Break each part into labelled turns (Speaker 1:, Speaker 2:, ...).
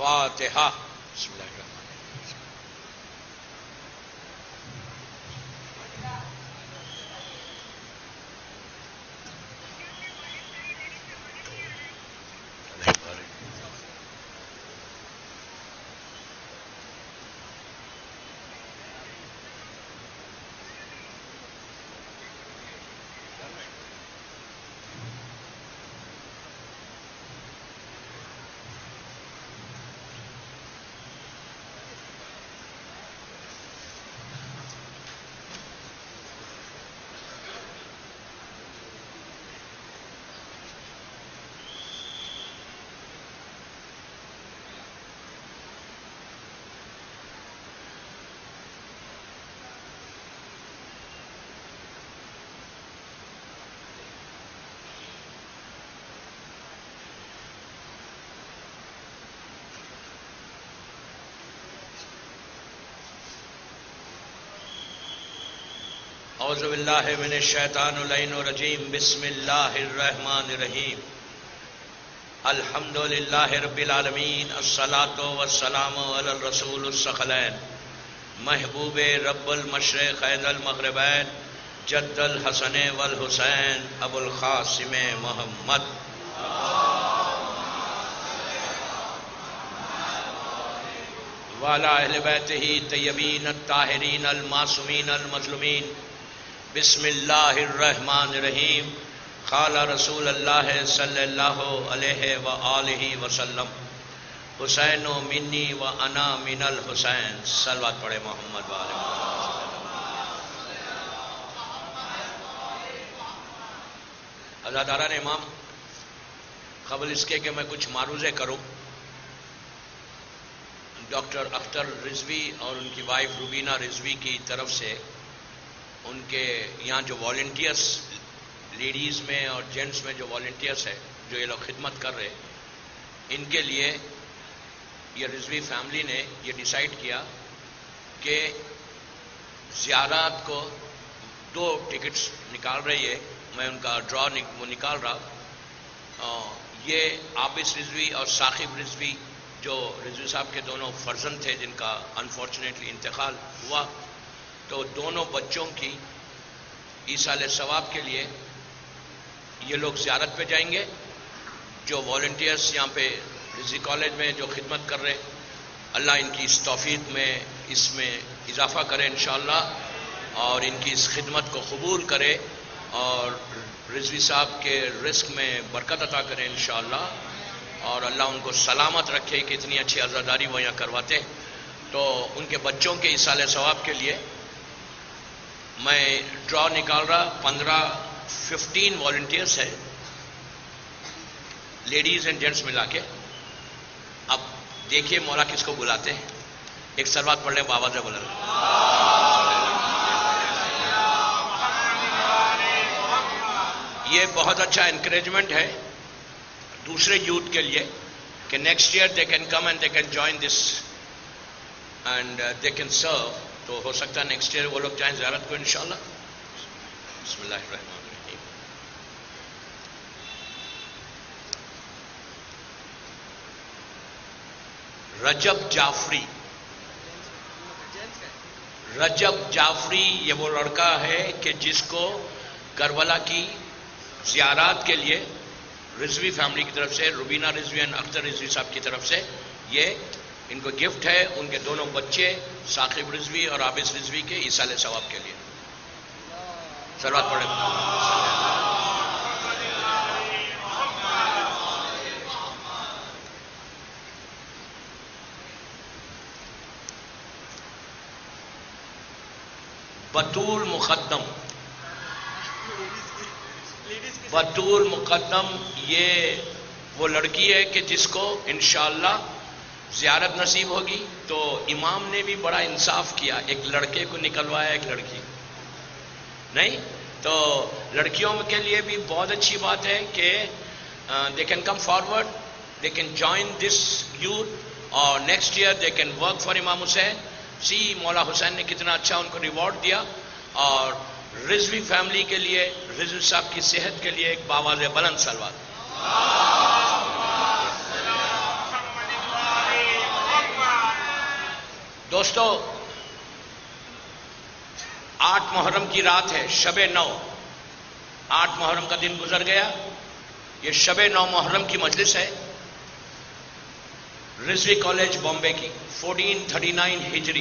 Speaker 1: الفاتحہ. بسم اللہ الرحمن اعوذ باللہ من الشیطان اللعین الرجیم. بسم اللہ الرحمن الرحیم. الحمد للہ رب العالمین. الصلاۃ والسلام علی الرسول الثقلین محبوب رب المشرقین المغربین جد الحسن والحسین ابو القاسم محمد. وعلی اہل بیتہ طیبین الطاہرین المعصومین المظلومین. بسم اللہ الرحمن الرحیم. قال رسول اللہ صلی اللہ علیہ وآلہ وسلم حسین منی و انا من الحسین. صلوات پڑھے محمد وآلہ محمد. عزاداران امام، قبل اس کے کہ میں کچھ معروضے کروں، ڈاکٹر اختر رضوی اور ان کی وائف روبینہ رضوی کی طرف سے ان کے یہاں جو والنٹیئرس لیڈیز میں اور جینٹس میں جو والنٹیئرس ہے، جو یہ لوگ خدمت کر رہے، ان کے لیے یہ رضوی فیملی نے یہ ڈیسائیڈ کیا کہ زیارات کو 2 ٹکٹس نکال رہی ہے. میں ان کا ڈرا نکال رہا. یہ عابس رضوی اور ثاقب رضوی جو رضوی صاحب کے دونوں فرزند تھے جن کا انفارچونیٹلی انتقال ہوا، تو دونوں بچوں کی ایصال ثواب کے لیے یہ لوگ زیارت پہ جائیں گے. جو والنٹیئرس یہاں پہ رضوی کالج میں جو خدمت کر رہے، اللہ ان کی اس توفیق میں اس میں اضافہ کرے انشاءاللہ، اور ان کی اس خدمت کو قبول کرے اور رضوی صاحب کے رزق میں برکت عطا کرے انشاءاللہ، اور اللہ ان کو سلامت رکھے کہ اتنی اچھی عزاداری وہ یہاں کرواتے. تو ان کے بچوں کے ایصال ثواب کے لیے میں ڈرا نکال رہا. 15 والنٹیئرس ہیں، لیڈیز اینڈ جینٹس ملا کے. اب دیکھیے مولا کس کو بلاتے ہیں. ایک صلوات پڑھ لیں بابا سے بلند. یہ بہت اچھا انکریجمنٹ ہے دوسرے یوتھ کے لیے کہ next year they can come and they can join this and they can serve. تو ہو سکتا ہے نیکسٹ ایئر وہ لوگ جائیں زیارت کو انشاءاللہ. بسم اللہ الرحمن الرحیم. رجب جعفری. رجب جعفری یہ وہ لڑکا ہے کہ جس کو کربلا کی زیارات کے لیے رضوی فیملی کی طرف سے، روبینہ رضوی اور اختر رضوی صاحب کی طرف سے یہ ان کو گفٹ ہے. ان کے دونوں بچے ثاقب رضوی اور عابس رضوی کے ایصال ثواب کے لیے. صلوات پڑھیں. بطول مقدم. بطول مقدم یہ وہ لڑکی ہے کہ جس کو انشاءاللہ زیارت نصیب ہوگی. تو امام نے بھی بڑا انصاف کیا، ایک لڑکے کو نکلوایا ایک لڑکی نہیں. تو لڑکیوں کے لیے بھی بہت اچھی بات ہے کہ they can come forward, they can join this youth, اور next year they can work for Imam Hussain. مولا حسین نے کتنا اچھا ان کو ریوارڈ دیا. اور رضوی فیملی کے لیے، رضوی صاحب کی صحت کے لیے ایک باواز بلند صلوات. دوستو 8 محرم کی رات ہے، شب 9، 8 محرم کا دن گزر گیا، یہ شب 9 محرم کی مجلس ہے رضوی کالج بامبے کی، 1439 ہجری،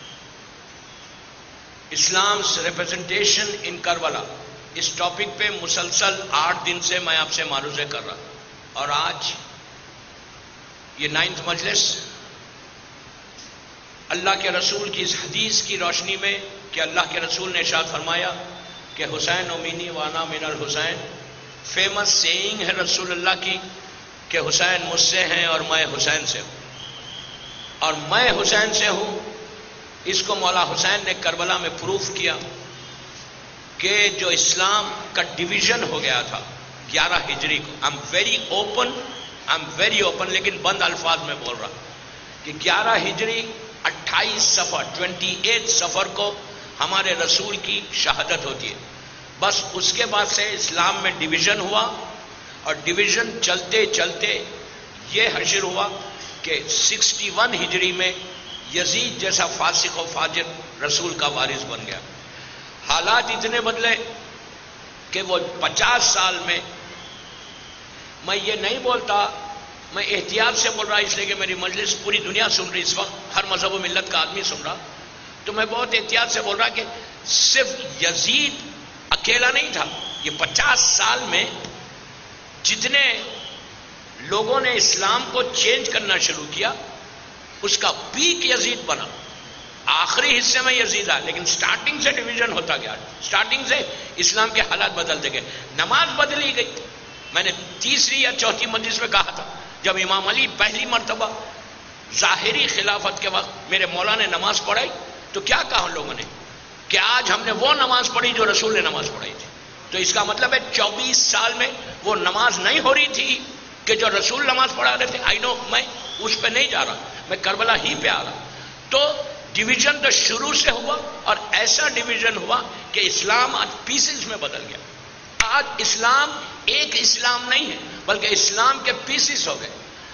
Speaker 1: اسلام's ریپرزنٹیشن ان کربلا۔ اس ٹاپک پہ مسلسل 8 دن سے میں آپ سے معروضے کر رہا، اور آج یہ 9th مجلس اللہ کے رسول کی اس حدیث کی روشنی میں کہ اللہ کے رسول نے ارشاد فرمایا کہ حسین و منی وانا من الحسین، فیمس سیئنگ ہے رسول اللہ کی کہ حسین مجھ سے ہیں اور میں حسین سے ہوں، اور میں حسین سے ہوں۔ اس کو مولا حسین نے کربلا میں پروف کیا کہ جو اسلام کا ڈویژن ہو گیا تھا 11 ہجری کو، I'm very open لیکن بند الفاظ میں بول رہا کہ 11 ہجری 28 صفر 28 صفر کو ہمارے رسول کی شہادت ہوتی ہے۔ بس اس کے بعد سے اسلام میں ڈویژن ہوا، اور ڈویژن چلتے چلتے یہ حشر ہوا کہ 61 ہجری میں یزید جیسا فاسق و فاجر رسول کا وارث بن گیا۔ حالات اتنے بدلے کہ وہ 50 سال میں، میں یہ نہیں بولتا، میں احتیاط سے بول رہا اس لیے کہ میری مجلس پوری دنیا سن رہی اس وقت، ہر مذہب و ملت کا آدمی سن رہا، تو میں بہت احتیاط سے بول رہا کہ صرف یزید اکیلا نہیں تھا، یہ 50 سال میں جتنے لوگوں نے اسلام کو چینج کرنا شروع کیا اس کا پیک یزید بنا۔ آخری حصے میں یزید آیا، لیکن سٹارٹنگ سے ڈویژن ہوتا گیا، سٹارٹنگ سے اسلام کے حالات بدلتے گئے، نماز بدلی گئی۔ میں نے 3ری یا 4تھی مجلس میں کہا تھا جب امام علی پہلی مرتبہ ظاہری خلافت کے وقت میرے مولا نے نماز پڑھائی تو کیا کہا ان لوگوں نے کہ آج ہم نے وہ نماز پڑھی جو رسول نے نماز پڑھائی تھی۔ تو اس کا مطلب ہے 24 سال میں وہ نماز نہیں ہو رہی تھی کہ جو رسول نماز پڑھا رہے تھے۔ آئی نو، میں اس پہ نہیں جا رہا، میں کربلا ہی پہ آ رہا۔ تو ڈویژن تو شروع سے ہوا، اور ایسا ڈویژن ہوا کہ اسلام آج پیسز میں بدل گیا۔ آج اسلام ایک اسلام نہیں ہے بلکہ اسلام کے پیسز ہو گئے۔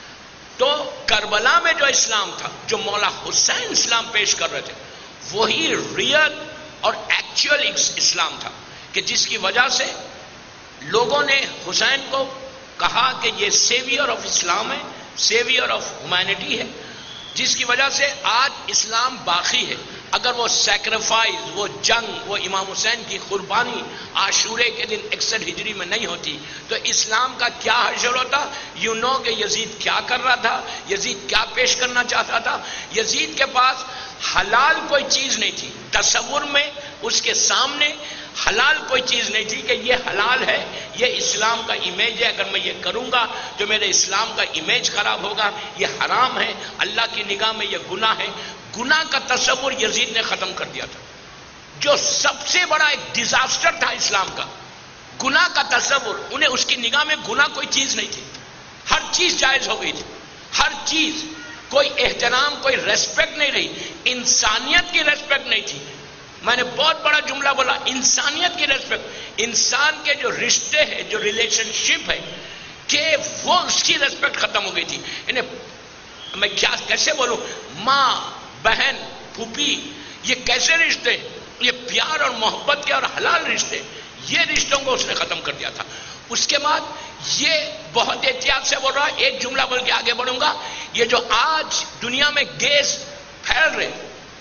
Speaker 1: تو کربلا میں جو اسلام تھا، جو مولا حسین اسلام پیش کر رہے تھے، وہی ریئل اور ایکچوئل اسلام تھا کہ جس کی وجہ سے لوگوں نے حسین کو کہا کہ یہ سیویئر آف اسلام ہے، سیویئر آف ہیومینٹی ہے، جس کی وجہ سے آج اسلام باقی ہے۔ اگر وہ سیکریفائز، وہ جنگ، وہ امام حسین کی قربانی عاشورے کے دن 61 ہجری میں نہیں ہوتی تو اسلام کا کیا حشر ہوتا؟ یو نو کہ یزید کیا کر رہا تھا، یزید کیا پیش کرنا چاہتا تھا۔ یزید کے پاس حلال کوئی چیز نہیں تھی، تصور میں اس کے سامنے حلال کوئی چیز نہیں تھی کہ یہ حلال ہے، یہ اسلام کا امیج ہے، اگر میں یہ کروں گا تو میرے اسلام کا امیج خراب ہوگا، یہ حرام ہے، اللہ کی نگاہ میں یہ گناہ ہے۔ گناہ کا تصور یزید نے ختم کر دیا تھا، جو سب سے بڑا ایک ڈیزاسٹر تھا اسلام کا، گناہ کا تصور۔ انہیں اس کی نگاہ میں گناہ کوئی چیز نہیں تھی، ہر چیز جائز ہو گئی تھی، ہر چیز، کوئی احترام، کوئی ریسپیکٹ نہیں رہی، انسانیت کی ریسپیکٹ نہیں تھی۔ میں نے بہت بڑا جملہ بولا، انسانیت کی ریسپیکٹ، انسان کے جو رشتے ہیں، جو ریلیشن شپ ہے، کہ وہ اس کی ریسپیکٹ ختم ہو گئی تھی۔ انہیں میں کیسے بولوں، ماں، بہن، پھوپھی، یہ کیسے رشتے، یہ پیار اور محبت کے اور حلال رشتے، یہ رشتوں کو اس نے ختم کر دیا تھا۔ اس کے بعد یہ بہت احتیاط سے بول رہا، ایک جملہ بول کے آگے بڑھوں گا، یہ جو آج دنیا میں گیس پھیل رہے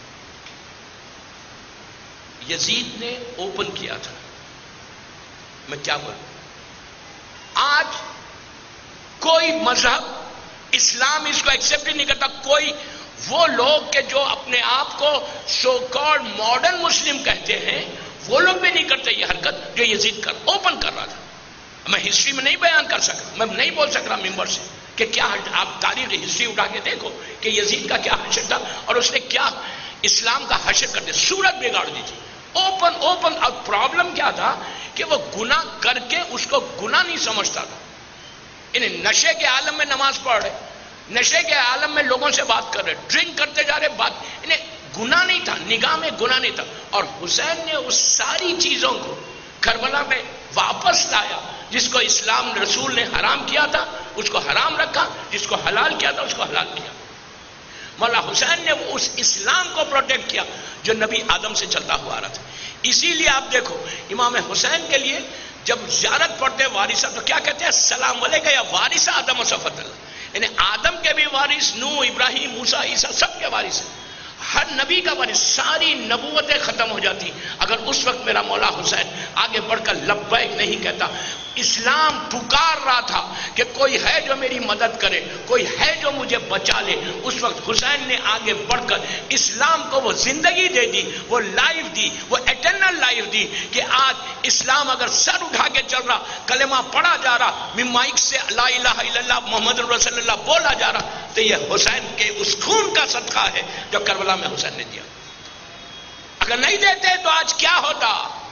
Speaker 1: یزید نے اوپن کیا تھا۔ میں کیا بولوں، آج کوئی مذہب، اسلام اس کو ایکسپٹ ہی نہیں کرتا۔ کوئی وہ لوگ کہ جو اپنے آپ کو سو کالڈ ماڈرن مسلم کہتے ہیں، وہ لوگ بھی نہیں کرتے یہ حرکت جو یزید اوپن کر رہا تھا۔ میں ہسٹری میں نہیں بیان کر سکتا، میں نہیں بول سک رہا ممبر سے کہ کیا، آپ تاریخ ہسٹری اٹھا کے دیکھو کہ یزید کا کیا حشر تھا اور اس نے کیا اسلام کا حشر کر دیا، صورت بگاڑ دی تھی اوپن۔ اور پرابلم کیا تھا کہ وہ گناہ کر کے اس کو گناہ نہیں سمجھتا تھا۔ انہیں نشے کے عالم میں نماز پڑھ رہے، نشے کے عالم میں لوگوں سے بات کر رہے، ڈرنک کرتے جا رہے، بات، انہیں گناہ نہیں تھا، نگاہ میں گناہ نہیں تھا۔ اور حسین نے اس ساری چیزوں کو کربلا میں واپس لایا، جس کو اسلام رسول نے حرام کیا تھا اس کو حرام رکھا، جس کو حلال کیا تھا اس کو حلال کیا۔ مولا حسین نے اس اسلام کو پروٹیکٹ کیا جو نبی آدم سے چلتا ہوا آ رہا تھا. اسی لیے آپ دیکھو امام حسین کے لیے جب زیارت پڑھتے ہیں وارثہ تو کیا کہتے ہیں؟ السلام علیکم یا وارث آدم و صفوۃ اللہ. یعنی آدم کے بھی وارث، نوح، ابراہیم، موسیٰ، عیسیٰ سب کے وارث ہیں. ہر نبی کا وارث. ساری نبوتیں ختم ہو جاتی اگر اس وقت میرا مولا حسین آگے بڑھ کر لبیک نہیں کہتا. اسلام پکار رہا تھا کہ کوئی ہے جو میری مدد کرے، کوئی ہے جو مجھے بچا لے. اس وقت حسین نے آگے بڑھ کر اسلام کو وہ زندگی دے دی، وہ لائف دی، وہ ایٹرنل لائف دی کہ آج اسلام اگر سر اٹھا کے چل رہا، کلمہ پڑھا جا رہا، مائک سے لا الہ الا اللہ محمد رسول اللہ بولا جا رہا، تو یہ حسین کے اس خون کا صدقہ ہے جو کربلا میں حسین نے دیا. اگر نہیں دیتے تو آج کیا ہوتا؟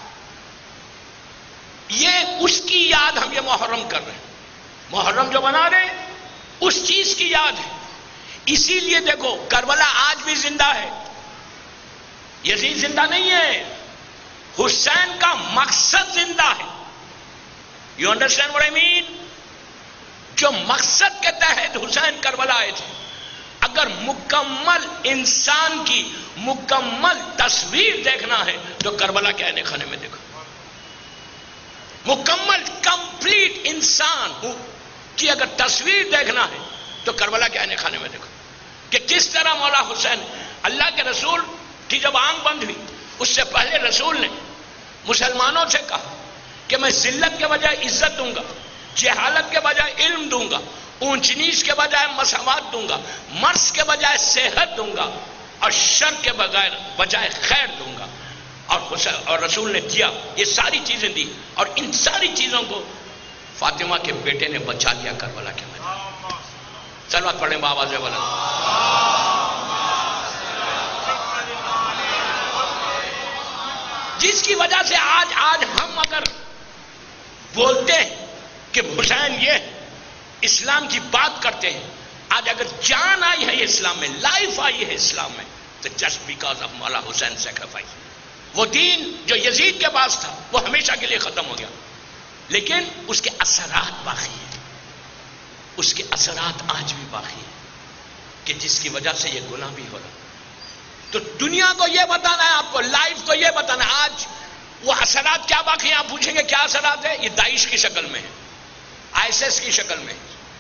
Speaker 1: یہ اس کی یاد ہم یہ محرم کر رہے ہیں. محرم جو بنا رہے ہیں اس چیز کی یاد ہے. اسی لیے دیکھو کربلا آج بھی زندہ ہے. یزید زندہ نہیں ہے، حسین کا مقصد زندہ ہے. You understand what I mean? جو مقصد کے تحت حسین کربلا آئے تھے، اگر مکمل انسان کی مکمل تصویر دیکھنا ہے تو کربلا کے عین خانے میں دیکھو. مکمل کمپلیٹ انسان کی اگر تصویر دیکھنا ہے تو کربلا کے عین خانے میں دیکھو کہ کس طرح مولا حسین، اللہ کے رسول کی جب آنکھ بند ہوئی اس سے پہلے رسول نے مسلمانوں سے کہا کہ میں ذلت کے بجائے عزت دوں گا، جہالت کے بجائے علم دوں گا، اونچ نیچ کے بجائے مساوات دوں گا، مرض کے بجائے صحت دوں گا، اور شر کے بجائے خیر دوں گا. اور رسول نے دیا، یہ ساری چیزیں دی، اور ان ساری چیزوں کو فاطمہ کے بیٹے نے بچا لیا کربلا کے میدان. صلوات پڑھیں بآواز بلند. جس کی وجہ سے آج ہم اگر بولتے ہیں کہ حسین یہ اسلام کی بات کرتے ہیں، آج اگر جان آئی ہے اسلام میں، لائف آئی ہے اسلام میں، تو جسٹ بیکاز آف مولا حسین سیکریفائس. وہ دین جو یزید کے پاس تھا وہ ہمیشہ کے لیے ختم ہو گیا، لیکن اس کے اثرات باقی ہیں. اس کے اثرات آج بھی باقی ہیں کہ جس کی وجہ سے یہ گناہ بھی ہو رہا. تو دنیا کو یہ بتانا ہے، آپ کو لائف کو یہ بتانا ہے. آج وہ اثرات کیا باقی ہیں؟ آپ پوچھیں گے کیا اثرات ہیں؟ یہ داعش کی شکل میں ہے، ISIS کی شکل میں.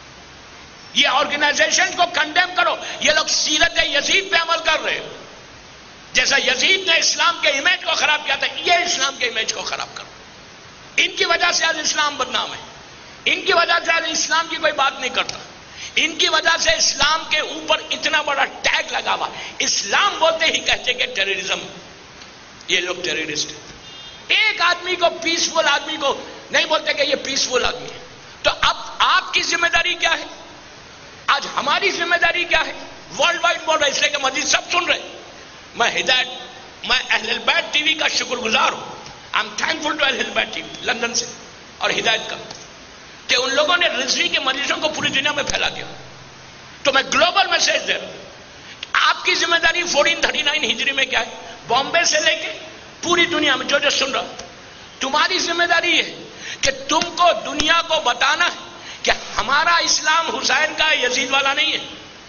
Speaker 1: یہ آرگنائزیشن کو کنڈیم کرو. یہ لوگ سیرت یزید پہ عمل کر رہے ہیں. جیسا یزید نے اسلام کے امیج کو خراب کیا تھا، یہ اسلام کے امیج کو خراب کرو. ان کی وجہ سے آج اسلام بدنام ہے. ان کی وجہ سے آج اسلام کی کوئی بات نہیں کرتا. ان کی وجہ سے اسلام کے اوپر اتنا بڑا ٹیگ لگا ہوا. اسلام بولتے ہی کہتے کہ ٹیررزم، یہ لوگ ٹیررسٹ ہیں. ایک آدمی کو، پیسفل آدمی کو نہیں بولتے کہ یہ پیسفل آدمی ہے. تو اب آپ کی ذمہ داری کیا ہے؟ آج ہماری ذمہ داری کیا ہے؟ ورلڈ وائڈ بول رہے، اس لیے کہ مسجد سب سن رہے. میں اہل البیت ٹی وی کا شکر گزار ہوں. آئی ایم تھینکفل ٹو اہل البیت ٹی وی لندن سے اور ہدایت کا، کہ ان لوگوں نے رضوی کے مریضوں کو پوری دنیا میں پھیلا دیا. تو میں گلوبل میسج دے رہا ہوں. آپ کی ذمہ داری 1439 ہجری میں کیا ہے؟ بامبے سے لے کے پوری دنیا میں جو سن رہا، تمہاری ذمہ داری ہے کہ تم کو دنیا کو بتانا ہے کہ ہمارا اسلام حسین کا یزید والا نہیں ہے.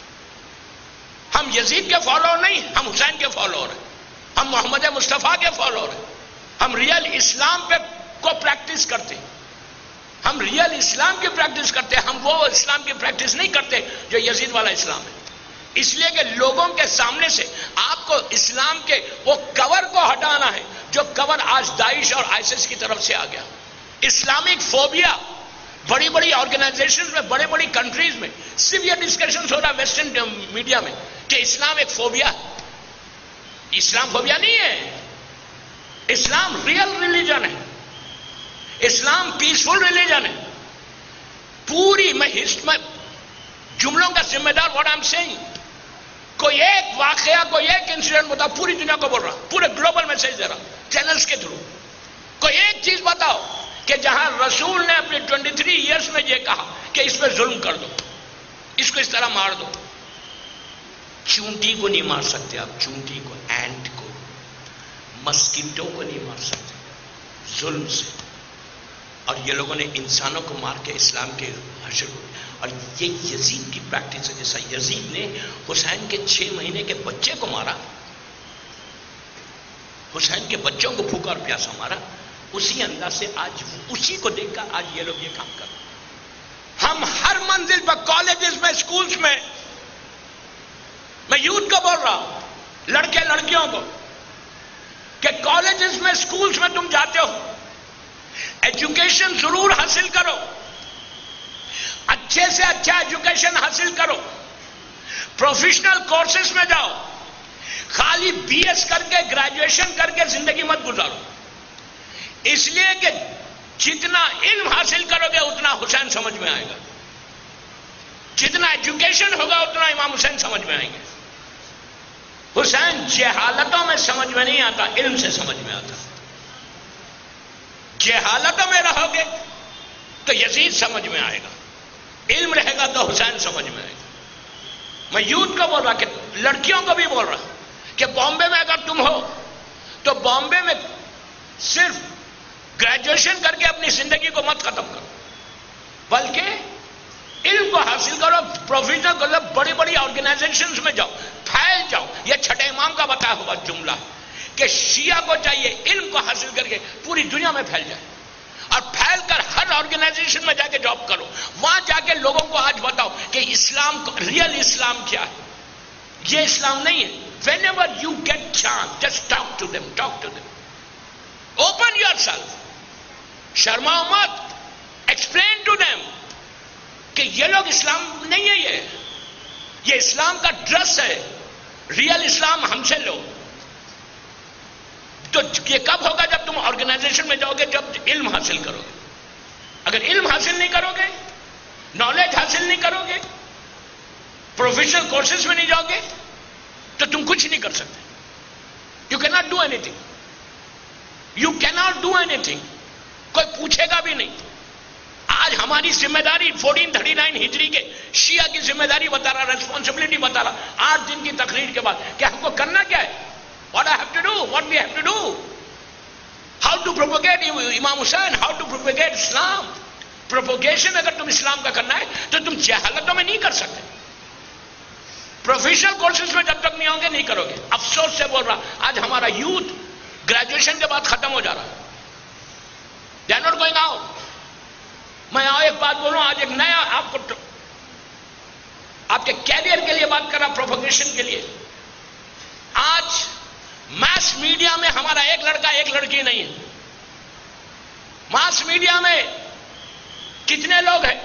Speaker 1: ہم یزید کے فالوور نہیں، ہم حسین کے فالوور ہیں. ہم محمد مصطفیٰ کے فالوور ہیں. ہم ریئل اسلام کو پریکٹس کرتے ہیں. ہم ریئل اسلام کی پریکٹس کرتے ہیں. ہم وہ اسلام کی پریکٹس نہیں کرتے جو یزید والا اسلام ہے. اس لیے کہ لوگوں کے سامنے سے آپ کو اسلام کے وہ کور کو ہٹانا ہے جو کور آج داعش اور ISIS کی طرف سے آ گیا. اسلامک فوبیا بڑی بڑی آرگنائزیشن میں، بڑی بڑی کنٹریز میں سیویئر ڈسکشنز ہو رہا ہے ویسٹرن میڈیا میں کہ اسلام ایک فوبیا ہے. اسلام فوبیا نہیں ہے. اسلام ریئل ریلیجن ہے. اسلام پیسفل ریلیجن ہے. پوری میں جملوں کا ذمہ دار واٹ آئی ایم سیئنگ. کوئی ایک واقعہ، کوئی ایک انسیڈنٹ بتاؤ، پوری دنیا کو بول رہا، پورے گلوبل میسج دے رہا چینلز کے تھرو. کوئی ایک چیز بتاؤ کہ جہاں رسول نے اپنے 23 ایئرس میں یہ کہا کہ اس پہ ظلم کر دو، اس کو اس طرح مار دو. چونٹی کو نہیں مار سکتے آپ، چونٹی کو، اینٹ کو، مسکیٹو کو نہیں مار سکتے ظلم سے. اور یہ لوگوں نے انسانوں کو مار کے اسلام کے حشر کو، اور یہ یزید کی پریکٹس ہے. جیسا یزید نے حسین کے 6 مہینے کے بچے کو مارا، حسین کے بچوں کو بھوکا اور پیاسا مارا، اسی انداز سے آج اسی کو دیکھ کر آج یہ لوگ یہ کام کر رہے ہیں. ہم ہر منزل پر، کالجز میں، اسکولز میں یوتھ کو بول رہا ہوں، لڑکے لڑکیوں کو، کہ کالجز میں، اسکولز میں تم جاتے ہو، ایجوکیشن ضرور حاصل کرو، اچھے سے اچھا ایجوکیشن حاصل کرو، پروفیشنل کورسز میں جاؤ، خالی بی ایس کر کے، گریجویشن کر کے زندگی مت گزارو. اس لیے کہ جتنا علم حاصل کرو گے اتنا حسین سمجھ میں آئے گا، جتنا ایجوکیشن ہوگا اتنا امام حسین سمجھ میں آئیں گے. حسین جہالتوں میں سمجھ میں نہیں آتا، علم سے سمجھ میں آتا. جہالتوں میں رہو گے تو یزید سمجھ میں آئے گا، علم رہے گا تو حسین سمجھ میں آئے گا. میں یوتھ کو بول رہا، کہ لڑکیوں کو بھی بول رہا کہ بامبے میں اگر تم ہو تو بامبے میں صرف گریجویشن کر کے اپنی زندگی کو مت ختم کرو، بلکہ علم کو حاصل کرو، پروفیشنل کرو، بڑی بڑی آرگنائزیشنز میں جاؤ، پھیل جاؤ. یہ چھٹے امام کا بتایا ہوا جملہ کہ شیعہ کو چاہیے علم کو حاصل کر کے پوری دنیا میں پھیل جائے، اور پھیل کر ہر آرگنائزیشن میں جا کے جاب کرو. وہاں جا کے لوگوں کو آج بتاؤ کہ اسلام کو، ریئل اسلام کیا ہے. یہ اسلام نہیں ہے. Whenever you get chance, just talk to them, talk to them. Open yourself. شرماؤ مت. Explain to them کہ یہ لوگ اسلام نہیں ہے، یہ اسلام کا ڈریس ہے. ریئل اسلام ہم سے لو. تو یہ کب ہوگا؟ جب تم آرگنائزیشن میں جاؤ گے، جب علم حاصل کرو گے. اگر علم حاصل نہیں کرو گے، نالج حاصل نہیں کرو گے، پروفیشنل کورسز میں نہیں جاؤ گے تو تم کچھ نہیں کر سکتے. You can not do anything. You can not do anything. کوئی پوچھے گا بھی نہیں. آج ہماری ذمہ داری 1439 ہجری کے شیعہ کی ذمہ داری بتا رہا، ریسپانسبلٹی بتا رہا 8 دن کی تقریر کے بعد کہ ہم کو کرنا کیا ہے. What I have to do, what we have to do, how to propagate Imam Hussain, how to propagate Islam. Propagation اگر تم اسلام کا کرنا ہے تو تم جہالتوں میں نہیں کر سکتے. پروفیشنل کورسز میں جب تک نہیں ہوں گے نہیں کرو گے. افسوس سے بول رہا، آج ہمارا یوتھ گریجویشن کے بعد ختم ہو جا رہا ہے. They are not going out. میں ایک بات بولوں، آج ایک نیا آپ کو آپ کے کیریئر کے لیے بات کر رہا، پروپیگیشن کے لیے. آج ماس میڈیا میں ہمارا ایک لڑکا ایک لڑکی نہیں ہے. ماس میڈیا میں کتنے لوگ ہیں؟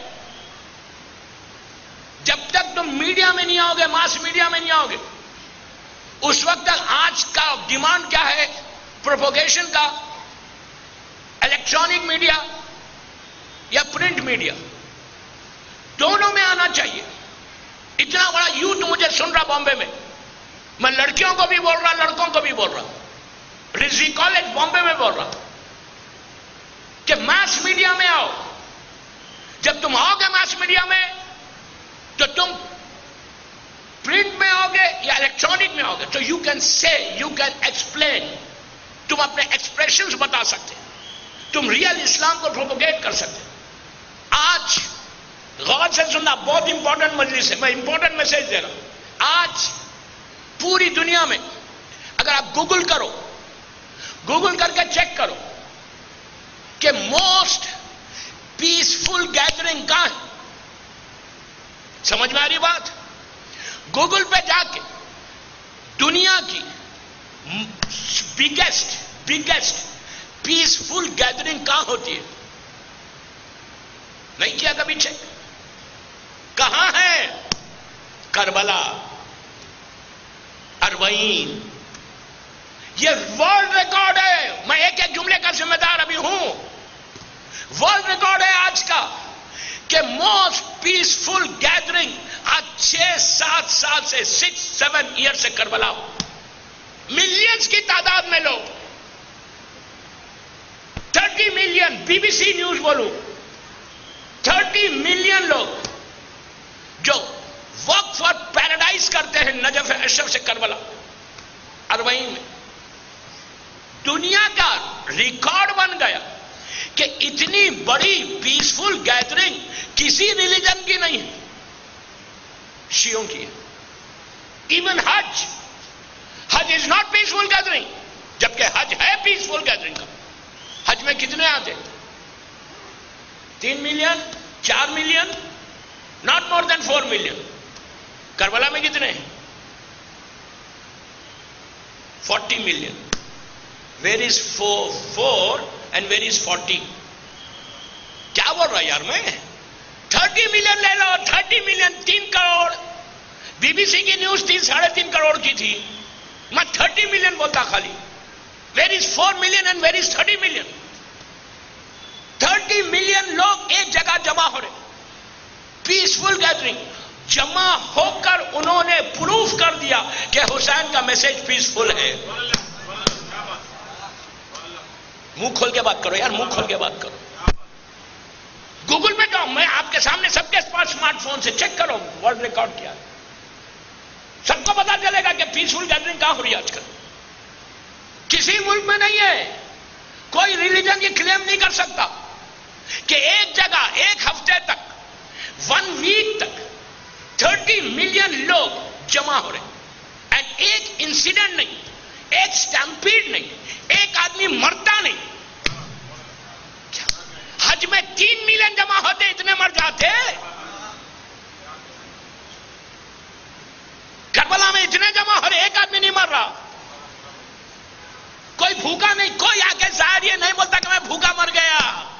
Speaker 1: جب تک تم میڈیا میں نہیں آؤ گے، ماس میڈیا میں نہیں آؤ گے، اس وقت تک آج کا ڈیمانڈ کیا ہے پروپیگیشن کا؟ الیکٹرانک میڈیا یا پرنٹ میڈیا، دونوں میں آنا چاہیے. اتنا بڑا یوتھ مجھے سن رہا بامبے میں لڑکیوں کو بھی بول رہا، لڑکوں کو بھی بول رہا، رزوی کالج بامبے میں بول رہا کہ ماس میڈیا میں آؤ. جب تم آؤ گے ماس میڈیا میں تو تم پرنٹ میں آؤ گے یا الیکٹرانک میں آؤ گے تو you can say, you can explain, تم اپنے ایکسپریشنز بتا سکتے، تم ریئل اسلام کو پروپوگیٹ کر سکتے. آج غور سے سننا، بہت امپورٹنٹ مجلس ہے، میں امپورٹنٹ میسج دے رہا ہوں. آج پوری دنیا میں اگر آپ گوگل کرو، گوگل کر کے چیک کرو کہ موسٹ پیسفل گیدرنگ کہاں ہے. سمجھ میں آ رہی بات؟ گوگل پہ جا کے دنیا کی بگیسٹ پیسفل گیدرنگ کہاں ہوتی ہے؟ نہیں کیا کبھی چیک؟ کہاں ہے؟ کربلا، اربعین. یہ ورلڈ ریکارڈ ہے. میں ایک ایک جملے کا ذمہ دار ابھی ہوں. ورلڈ ریکارڈ ہے آج کا کہ موسٹ پیسفل گیدرنگ آج 6-7 سال سے 6-7 ایئر سے کربلا، ملینز کی تعداد میں لوگ، 30 million, B B C news بولوں، 30 ملین لوگ جو وقف فار پیراڈائز کرتے ہیں نجف اشرف سے کربلا، اربعین میں. دنیا کا ریکارڈ بن گیا کہ اتنی بڑی پیسفل گیدرنگ کسی ریلیجن کی نہیں ہے، شیعوں کی ہے. Even Hajj is not peaceful gathering, جبکہ حج ہے پیسفل گیدرنگ کا. حج میں کتنے آتے؟ 3 million, 4 million, not more than 4 million. Karbala میں کتنے ہیں؟ 40 million. Where is 4 and where is 40؟ کیا بول رہا یار میں؟ 30 ملین لے لو، 30 million 3 crore. B B C کی نیوز 3.5 کروڑ کی تھی، میں 30 ملین بولتا خالی. Where is 4 million and where is 30 million? 30 million لوگ ایک جگہ جمع ہو رہے، پیسفل گیدرنگ. جمع ہو کر انہوں نے پروف کر دیا کہ حسین کا میسج پیسفل ہے. منہ کھول کے بات کرو یار، منہ کھول کے بات کرو. گوگل پہ جاؤ، میں آپ کے سامنے سب کے پاس اسمارٹ فون سے چیک کرو، ورڈ ریکارڈ کیا. سب کو پتا چلے گا کہ پیسفل گیدرنگ کہاں ہو رہی ہے آج کل. کسی ملک میں نہیں ہے. کوئی ریلیجن یہ کلیم نہیں کر سکتا کہ ایک جگہ ایک ہفتے تک، 1 ویک تک 30 ملین لوگ جمع ہو رہے ہیں. اینڈ ایک انسیڈنٹ نہیں، ایک سٹیمپیڈ نہیں، ایک آدمی مرتا نہیں. حج میں 3 ملین جمع ہوتے، اتنے مر جاتے. کربلا میں اتنے جمع ہو رہے، ایک آدمی نہیں مر رہا. کوئی بھوکا نہیں، کوئی آ کے ظاہر یہ نہیں بولتا کہ میں بھوکا مر گیا.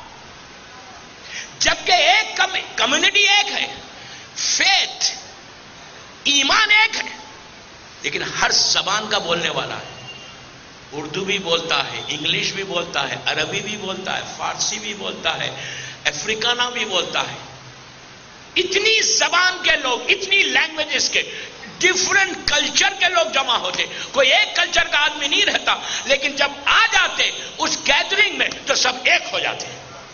Speaker 1: جبکہ ایک کمیونٹی ایک ہے، فیتھ، ایمان ایک ہے، لیکن ہر زبان کا بولنے والا ہے. اردو بھی بولتا ہے، انگلش بھی بولتا ہے، عربی بھی بولتا ہے، فارسی بھی بولتا ہے، افریکانہ بھی بولتا ہے. اتنی زبان کے لوگ، اتنی لینگویجز کے، ڈفرنٹ کلچر کے لوگ جمع ہوتے. کوئی ایک کلچر کا آدمی نہیں رہتا، لیکن جب آ جاتے اس گیدرنگ میں تو سب ایک ہو جاتے.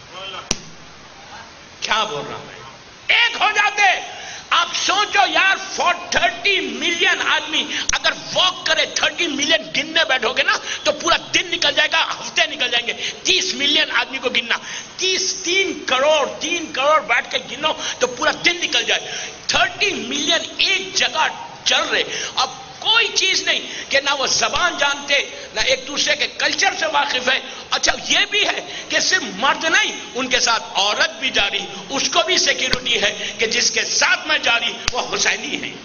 Speaker 1: کیا بول رہا میں؟ ایک ہو جاتے. آپ سوچو یار، 30 ملین آدمی اگر واک کرے، 30 ملین گننے بیٹھو گے نا تو پورا دن نکل جائے گا، ہفتے نکل جائیں گے. 30 ملین آدمی کو گننا، 3 کروڑ بیٹھ کے گنو تو پورا دن نکل جائے. 30 ملین ایک جگہ چل رہے. اب کوئی چیز نہیں کہ نہ وہ زبان جانتے، نہ ایک دوسرے کے کلچر سے واقف ہے. اچھا یہ بھی ہے کہ صرف مرد نہیں، ان کے ساتھ عورت بھی جاری، اس کو بھی سیکیورٹی ہے کہ جس کے ساتھ میں جاری وہ حسینی ہے.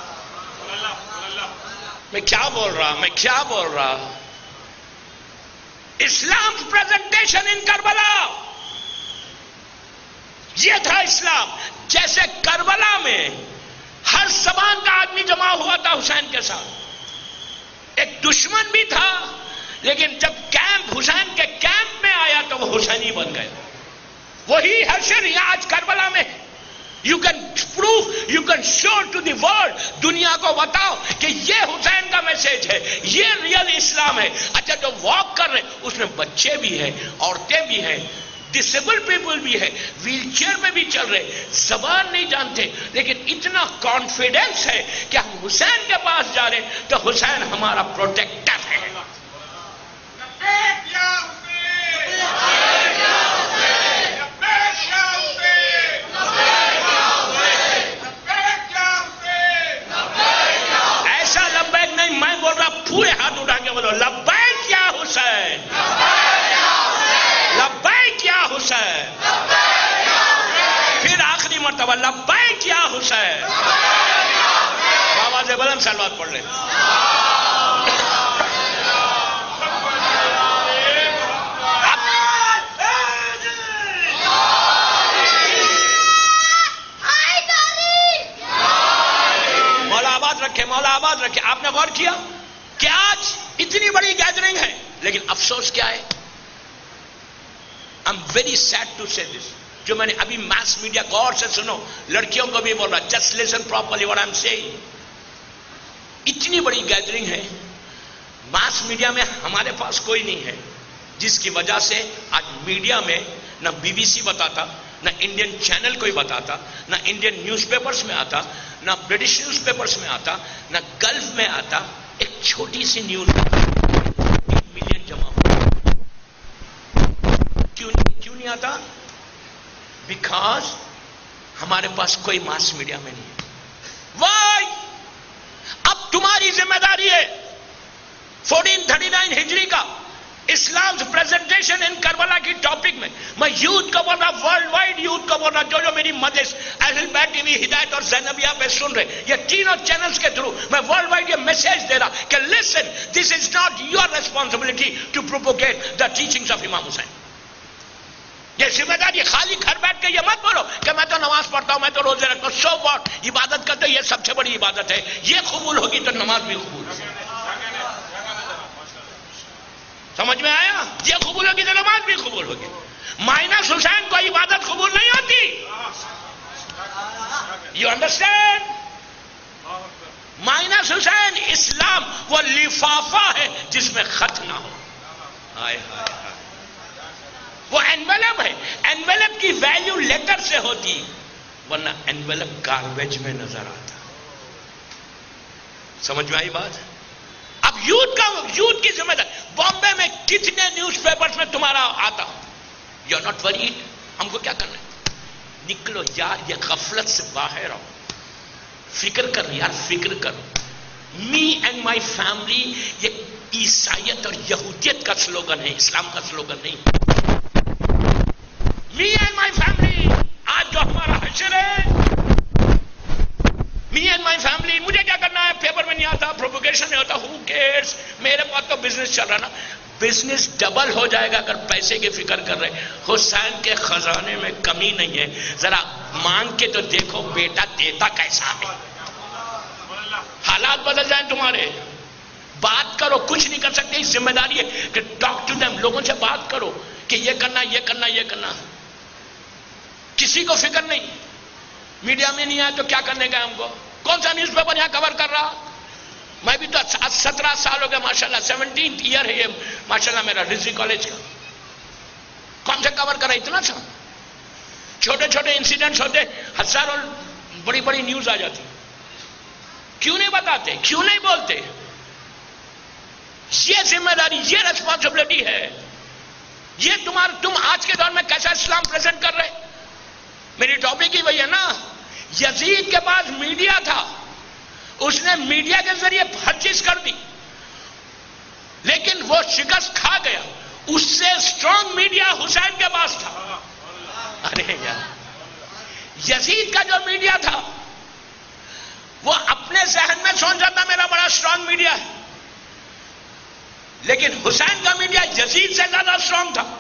Speaker 1: میں کیا بول رہا؟ اسلام پریزنٹیشن ان کربلا، یہ تھا اسلام. جیسے کربلا میں ہر زبان کا آدمی جمع ہوا تھا حسین کے ساتھ. ایک دشمن بھی تھا، لیکن جب حسین کے کیمپ میں آیا تو وہ حسینی بن گئے. وہی حشر یہاں آج کربلا میں. You can proof, you can show to the world, دنیا کو بتاؤ کہ یہ حسین کا میسج ہے، یہ ریئل اسلام ہے. اچھا جو واک کر رہے اس میں بچے بھی ہیں، عورتیں بھی ہیں، ڈسیبل پیپل بھی ہے، ویل چیئر میں بھی چل رہے، زبان نہیں جانتے، لیکن اتنا کانفیڈنس ہے کہ ہم حسین کے پاس جا رہے ہیں تو حسین ہمارا پروٹیکٹر ہے. ایسا لبیک نہیں، میں بول رہا پورے ہاتھ اٹھا کے بولو لبیک یا حسین، لبیک یا حسین. پھر آخری مرتبہ لبیک یا حسین. آواز بلند سلوات پڑھ لیں. مولا آباد رکھے. آپ نے غور کیا کہ آج اتنی بڑی گیدرنگ ہے، لیکن افسوس کیا ہے؟ I'm very sad to say this. جو میں نے ابھی ماس میڈیا، غور سے سنو، لڑکیوں کو بھی بول رہا، just listen properly what I'm saying. اتنی بڑی گیدرنگ ہے، ماس میڈیا میں ہمارے پاس کوئی نہیں ہے، جس کی وجہ سے آج میڈیا میں نہ بی بی سی بتاتا، نہ انڈین چینل کوئی بتاتا، نہ انڈین نیوز پیپرز میں آتا، نہ برٹش نیوز پیپرز میں آتا، نہ گلف میں آتا. ایک چھوٹی سی نیوز 1 ملین جمع ہو. کیوں آتا؟ بیکاز ہمارے پاس کوئی ماس میڈیا میں نہیں ہے. وائی؟ اب تمہاری ذمہ داری ہے 1439 ہجری کا اسلام پریزنٹیشن ان کربلا کی ٹاپک میں یوتھ کو بول رہا، ورلڈ وائڈ یوتھ کو بول رہا، جو میری مدرس اہل بیت ٹی وی، ہدایت اور زینبیہ پہ سن رہے، یہ تینوں چینلز کے تھرو میں ورلڈ وائڈ یہ میسج دے رہا کہ listen, this is not your responsibility to propagate the teachings of Imam Hussain. یہ ذمہ داری خالی گھر بیٹھ کے یہ مت بولو کہ میں تو نماز پڑھتا ہوں، میں تو روزے رکھتا ہوں. سو واٹ، عبادت کرتے ہو، یہ سب سے بڑی عبادت ہے. یہ قبول ہوگی تو نماز بھی قبول ہوگی. سمجھ میں آیا؟ یہ قبول ہوگی تو نماز بھی قبول ہوگی. مائنس حسین کو عبادت قبول نہیں ہوتی. You understand? Minus Hussain Islam وہ لفافہ ہے جس میں خط نہ ہو. ہائے ہائے، وہ انویلپ ہے. انویلپ کی ویلیو لیٹر سے ہوتی، ورنہ انویلپ گاربیج میں نظر آتا. سمجھ میں آئی بات؟ اب یوتھ کی ذمہ داری. بامبے میں کتنے نیوز پیپرز میں تمہارا آتا، یو آر ناٹ وریڈ. ہم کو کیا کرنا ہے؟ نکلو یار، یہ غفلت سے باہر آؤ. فکر کرو یار، فکر کرو. می اینڈ مائی فیملی یہ عیسائیت اور یہودیت کا سلوگن ہے، اسلام کا سلوگن نہیں. می اینڈ مائی فیملی آج جو ہمارا حشر ہے، می اینڈ مائی فیملی. مجھے کیا کرنا ہے؟ پیپر میں نہیں آتا، پروپوگیشن نہیں ہوتا، ہو کیئرس. میرے پاس تو بزنس چل رہا نا. بزنس ڈبل ہو جائے گا اگر پیسے کی فکر کر رہے. حسین کے خزانے میں کمی نہیں ہے. ذرا مانگ کے تو دیکھو بیٹا دیتا کیسا ہے. حالات بدل جائیں تمہارے. بات کرو، کچھ نہیں کر سکتے. ذمہ داری ہے کہ ٹاک ٹو دیم، لوگوں سے بات کرو کہ یہ کرنا، یہ کرنا، یہ کرنا. کسی کو فکر نہیں. میڈیا میں نہیں آیا تو کیا کرنے گئے ہم کو؟ کون سا نیوز پیپر یہاں کور کر رہا؟ میں بھی تو 17 سال ہو گئے ماشاءاللہ، 17th ایئر ہے یہ ماشاءاللہ میرا رضوی کالج کا. کون سے کور کرا؟ اتنا سا چھوٹے چھوٹے انسیڈنٹس ہوتے، ہزاروں بڑی بڑی نیوز آ جاتی. کیوں نہیں بتاتے؟ کیوں نہیں بولتے؟ یہ ذمہ داری، یہ ریسپانسبلٹی ہے. یہ تم آج کے دور میں کیسا اسلام پریزنٹ کر رہے؟ میری ٹاپک ہی وہی ہے نا. یزید کے پاس میڈیا تھا، اس نے میڈیا کے ذریعے ہر چیز کر دی، لیکن وہ شکست کھا گیا. اس سے اسٹرانگ میڈیا حسین کے پاس تھا. ارے یار، یزید کا جو میڈیا تھا وہ اپنے ذہن میں سوچا تھا میرا بڑا اسٹرانگ میڈیا ہے، لیکن حسین کا میڈیا یزید سے زیادہ اسٹرانگ تھا.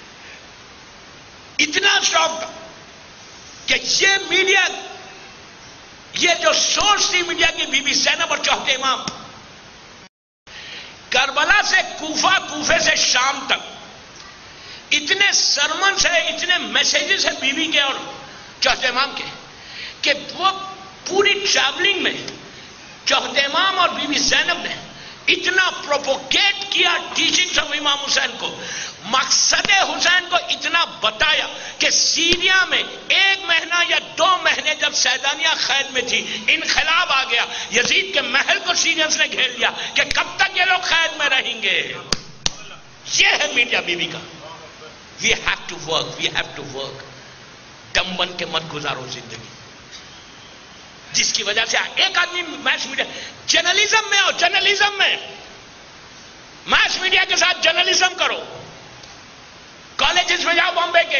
Speaker 1: اتنا اسٹرانگ تھا کہ یہ میڈیا، یہ جو سورس تھی میڈیا کی، بی بی زینب اور چوتھے امام، کربلا سے کوفہ، کوفے سے شام تک اتنے سرمنز ہیں، اتنے میسیجز ہیں بی بی کے اور چوتھے امام کے، کہ وہ پوری ٹریولنگ میں چوتھے امام اور بی بی زینب نے اتنا پروپوگیٹ کیا ٹیچنگز آف امام حسین کو، مقصد حسین کو اتنا بتایا کہ سیریا میں 1 مہینہ یا 2 مہینے جب سیدانیہ قید میں تھی، انقلاب آ گیا، یزید کے محل کو سیرینز نے گھیر لیا کہ کب تک یہ لوگ قید میں رہیں گے. یہ ہے میڈیا بی بی کا. We have to work, we have to work. دم بن کے مت گزارو زندگی، جس کی وجہ سے ایک آدمی میس میڈیا جرنلزم میں، اور جرنلزم میں میس میڈیا کے ساتھ جرنلزم کرو. کالجز میں جاؤ بامبے کے،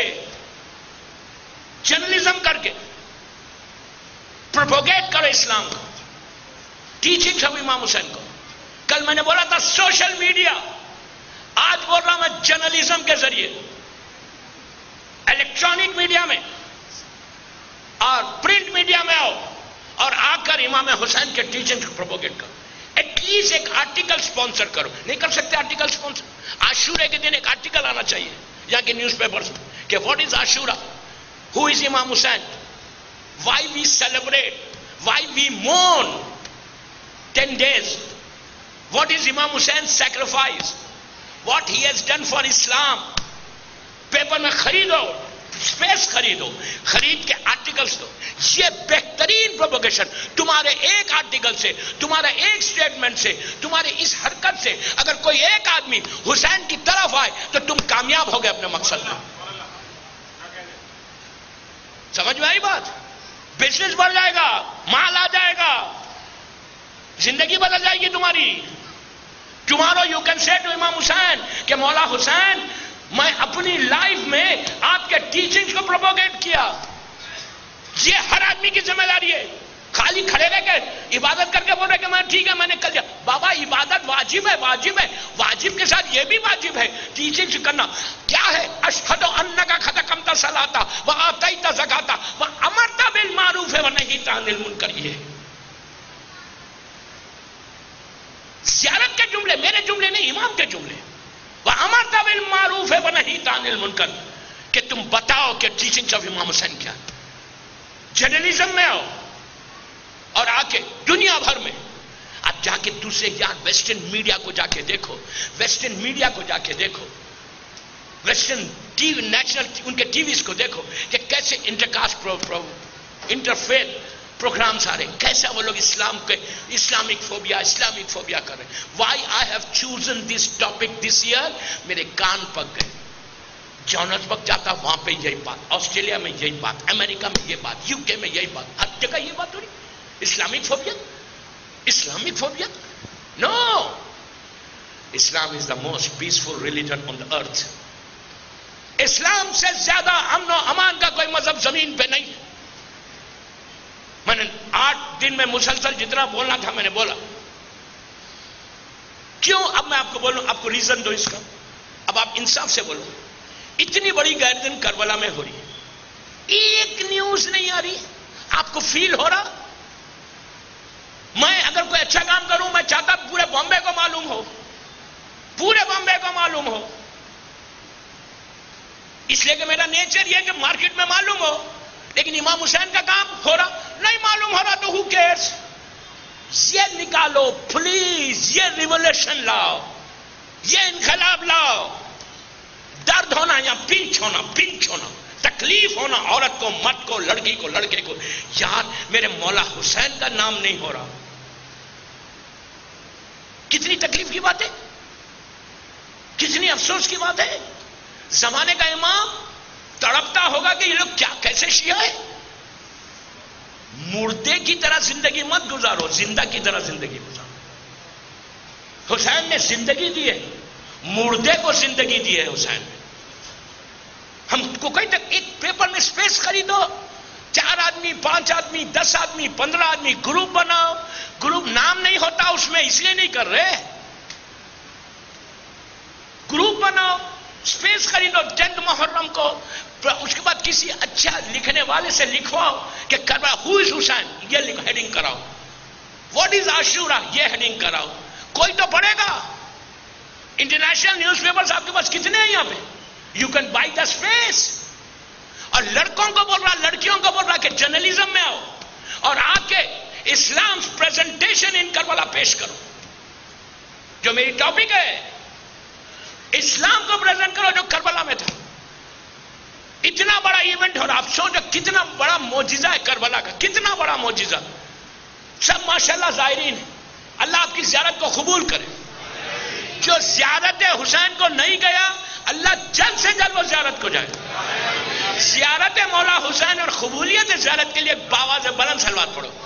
Speaker 1: جرنلزم کر کے پروپوگیٹ کرو اسلام کو، ٹیچنگز آف امام حسین کو. کل میں نے بولا تھا سوشل میڈیا، آج بول رہا ہوں میں جرنلزم کے ذریعے، الیکٹرانک میڈیا میں اور پرنٹ میڈیا میں آؤ اور آ کر امام حسین کے ٹیچنگ کو پروپوگیٹ کرو. ایٹ لیسٹ ایک آرٹیکل سپانسر کرو. نہیں کر سکتے آرٹیکل سپانسر؟ عاشورے کے دن ایک آرٹیکل آنا چاہیے یہاں کے نیوز پیپرز میں کہ what is Ashura, who is Imam Hussain, why we celebrate, why we mourn 10 days, what is Imam Hussein's sacrifice, what he has done for Islam. Paper میں خریدو، اسپیس خریدو، خرید کے آرٹیکلز دو. یہ بہترین پروپوگیشن. تمہارے ایک آرٹیکل سے، تمہارے ایک سٹیٹمنٹ سے، تمہارے اس حرکت سے اگر کوئی ایک آدمی حسین کی طرف آئے تو تم کامیاب ہو گئے اپنے مقصد میں. سمجھ میں آئی بات؟ بزنس بڑھ جائے گا، مال آ جائے گا، زندگی بدل جائے گی تمہاری. Tomorrow you can say to Imam Hussain کہ مولا حسین میں اپنی لائف میں آپ کے ٹیچنگز کو پروپوگیٹ کیا. یہ ہر آدمی کی ذمہ داری ہے. خالی کھڑے رہ کے عبادت کر کے بول رہے کہ میں ٹھیک ہے میں نے کر دیا. بابا عبادت واجب ہے، واجب ہے، واجب کے ساتھ یہ بھی واجب ہے ٹیچنگ کرنا. کیا ہے؟ اشہد انک قد اقمت الصلاۃ وآتیت الزکاۃ وامرت بالمعروف ونہیت عن المنکر. یہ زیارت کے جملے، میرے جملے نہیں، امام کے جملے. وامرت بالمعروف ونہیت عن المنکر کہ تم بتاؤ کہ ٹیچنگ آف امام حسین کیا. جرنلزم میں آؤ اور آ کے دنیا بھر میں اب جا کے دوسرے یار ویسٹرن میڈیا کو جا کے دیکھو، ویسٹرن میڈیا کو جا کے دیکھو، ویسٹرن ٹی وی، نیشنل ان کے ٹی ویز کو دیکھو کہ کیسے انٹرفیت پروگرامس آ رہے ہیں، کیسا وہ لوگ اسلام کے اسلامک فوبیا کر رہے ہیں. Why I have chosen this topic this year. میرے کان پک گئے. جانسبرگ جاتا وہاں پہ یہی بات، آسٹریلیا میں یہی بات، امریکہ میں یہ بات، یو کے میں یہی بات، ہر جگہ یہ بات ہو رہی. Islamic phobia, Islamic phobia. No, Islam is the most peaceful religion on the earth. Islam سے زیادہ امن و امان کا کوئی مذہب زمین پہ نہیں. میں نے 8 دن میں مسلسل جتنا بولنا تھا میں نے بولا. کیوں؟ اب میں آپ کو بولوں، آپ کو ریزن دو اس کا. اب آپ انصاف سے بولو. اتنی بڑی گردن کربلا میں ہو رہی ہے، ایک نیوز نہیں آ رہی. آپ کو فیل ہو رہا؟ میں اگر کوئی اچھا کام کروں میں چاہتا پورے بامبے کو معلوم ہو، پورے بامبے کو معلوم ہو، اس لیے کہ میرا نیچر یہ کہ مارکیٹ میں معلوم ہو. لیکن امام حسین کا کام ہو رہا نہیں، معلوم ہو رہا تو ہو کیئرس. یہ نکالو پلیز، یہ ریولیوشن لاؤ، یہ انقلاب لاؤ. درد ہونا یا پنچ ہونا، تکلیف ہونا عورت کو، مرد کو، لڑکی کو، لڑکے کو. یار میرے مولا حسین کا نام نہیں ہو رہا. کتنی تکلیف کی بات ہے، کتنی افسوس کی بات ہے. زمانے کا امام تڑپتا ہوگا کہ یہ لوگ کیا کیسے شیعہ ہے. مردے کی طرح زندگی مت گزارو، زندہ کی طرح زندگی گزارو. حسین نے زندگی دی ہے، مردے کو زندگی دی ہے حسین نے. ہم کو کہیں تک ایک پیپر میں سپیس خریدو، 4 آدمی، 5 آدمی، 10 آدمی، 15 آدمی گروپ بناؤ. گروپ نام نہیں ہوتا اس میں، اس لیے نہیں کر رہے. گروپ بناؤ، سپیس خریدو 10 محرم کو. اس کے بعد کسی اچھا لکھنے والے سے لکھواؤ کہ کربلا ہو از حسین، یہ ہیڈنگ کراؤ. واٹ از عاشورہ، یہ ہیڈنگ کراؤ. کوئی تو پڑھے گا. انٹرنیشنل نیوز پیپرز آپ کے پاس کتنے ہیں یہاں پہ؟ You can buy the space. اور لڑکوں کو بول رہا، لڑکیوں کو بول رہا کہ جرنلزم میں آؤ اور آ کے اسلام پریزنٹیشن ان کربلا پیش کرو. جو میری ٹاپک ہے، اسلام کو پریزنٹ کرو جو کربلا میں تھا. اتنا بڑا ایونٹ ہو رہا، آپ سوچو کتنا بڑا معجزہ ہے کربلا کا، کتنا بڑا معجزہ. سب ماشاءاللہ زائرین ہیں. اللہ آپ کی زیارت کو قبول کرے. جو زیارت حسین کو نہیں گیا، اللہ جلد سے جلد وہ زیارت کو جائے. زیارت مولا حسین اور قبولیت زیارت کے لیے باواز بلند صلوات پڑھو.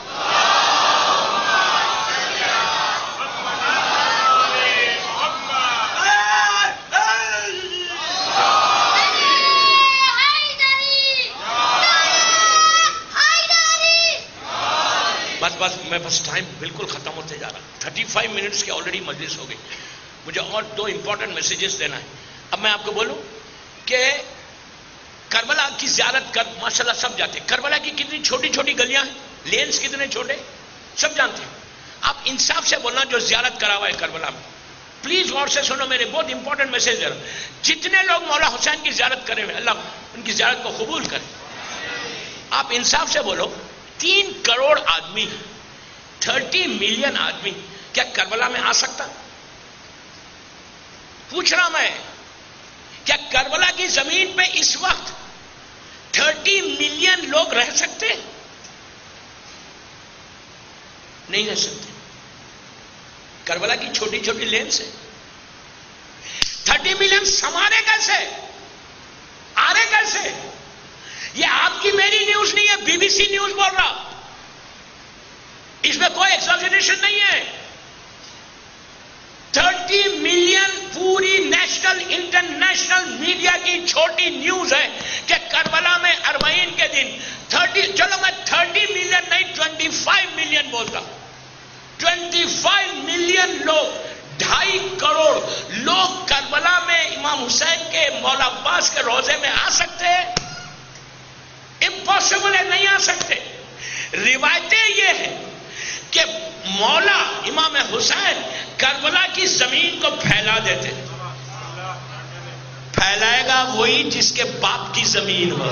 Speaker 1: بس میں ٹائم بالکل ختم ہوتے جا رہا. 35 منٹس کی آلریڈی مجلس ہو گئی. مجھے اور 2 امپورٹنٹ میسیجز دینا ہے. اب میں آپ کو بولوں کہ کربلا کی زیارت کر ماشاءاللہ سب جاتے ہیں. کربلا کی کتنی چھوٹی چھوٹی گلیاں ہیں، لینز کتنے چھوٹے، سب جانتے ہیں. آپ انصاف سے بولنا جو زیارت کرا ہوا ہے کربلا میں، پلیز غور سے سنو، میرے بہت امپورٹنٹ میسج دے رہا ہوں. جتنے لوگ مولا حسین کی زیارت کرے ہوئے، اللہ ان کی زیارت کو قبول کرے. آپ انصاف سے بولو، 3 کروڑ آدمی، 30 ملین آدمی کیا کربلا میں آ سکتا؟ پوچھ رہا میں، کیا کربلا کی زمین پہ اس وقت 30 ملین لوگ رہ سکتے؟ نہیں رہ سکتے. کربلا کی چھوٹی چھوٹی لین سے 30 ملین سمارے کیسے، آ رہے کیسے؟ یہ آپ کی میری نیوز نہیں ہے، بی بی سی نیوز بول رہا، اس میں کوئی ایکساجریشن نہیں ہے۔ 30 ملین پوری نیشنل انٹرنیشنل میڈیا کی چھوٹی نیوز ہے کہ کربلا میں اربعین کے دن 30، چلو میں 30 ملین نہیں 25 ملین بولتا، 25 ملین لوگ، 2.5 کروڑ لوگ کربلا میں امام حسین کے مولا عباس کے روزے میں آ سکتے ہیں؟ امپاسبل ہے، نہیں آ سکتے۔ روایتیں یہ ہیں کہ مولا امام حسین کربلا کی زمین کو پھیلا دیتے، پھیلائے گا وہی جس کے باپ کی زمین ہو۔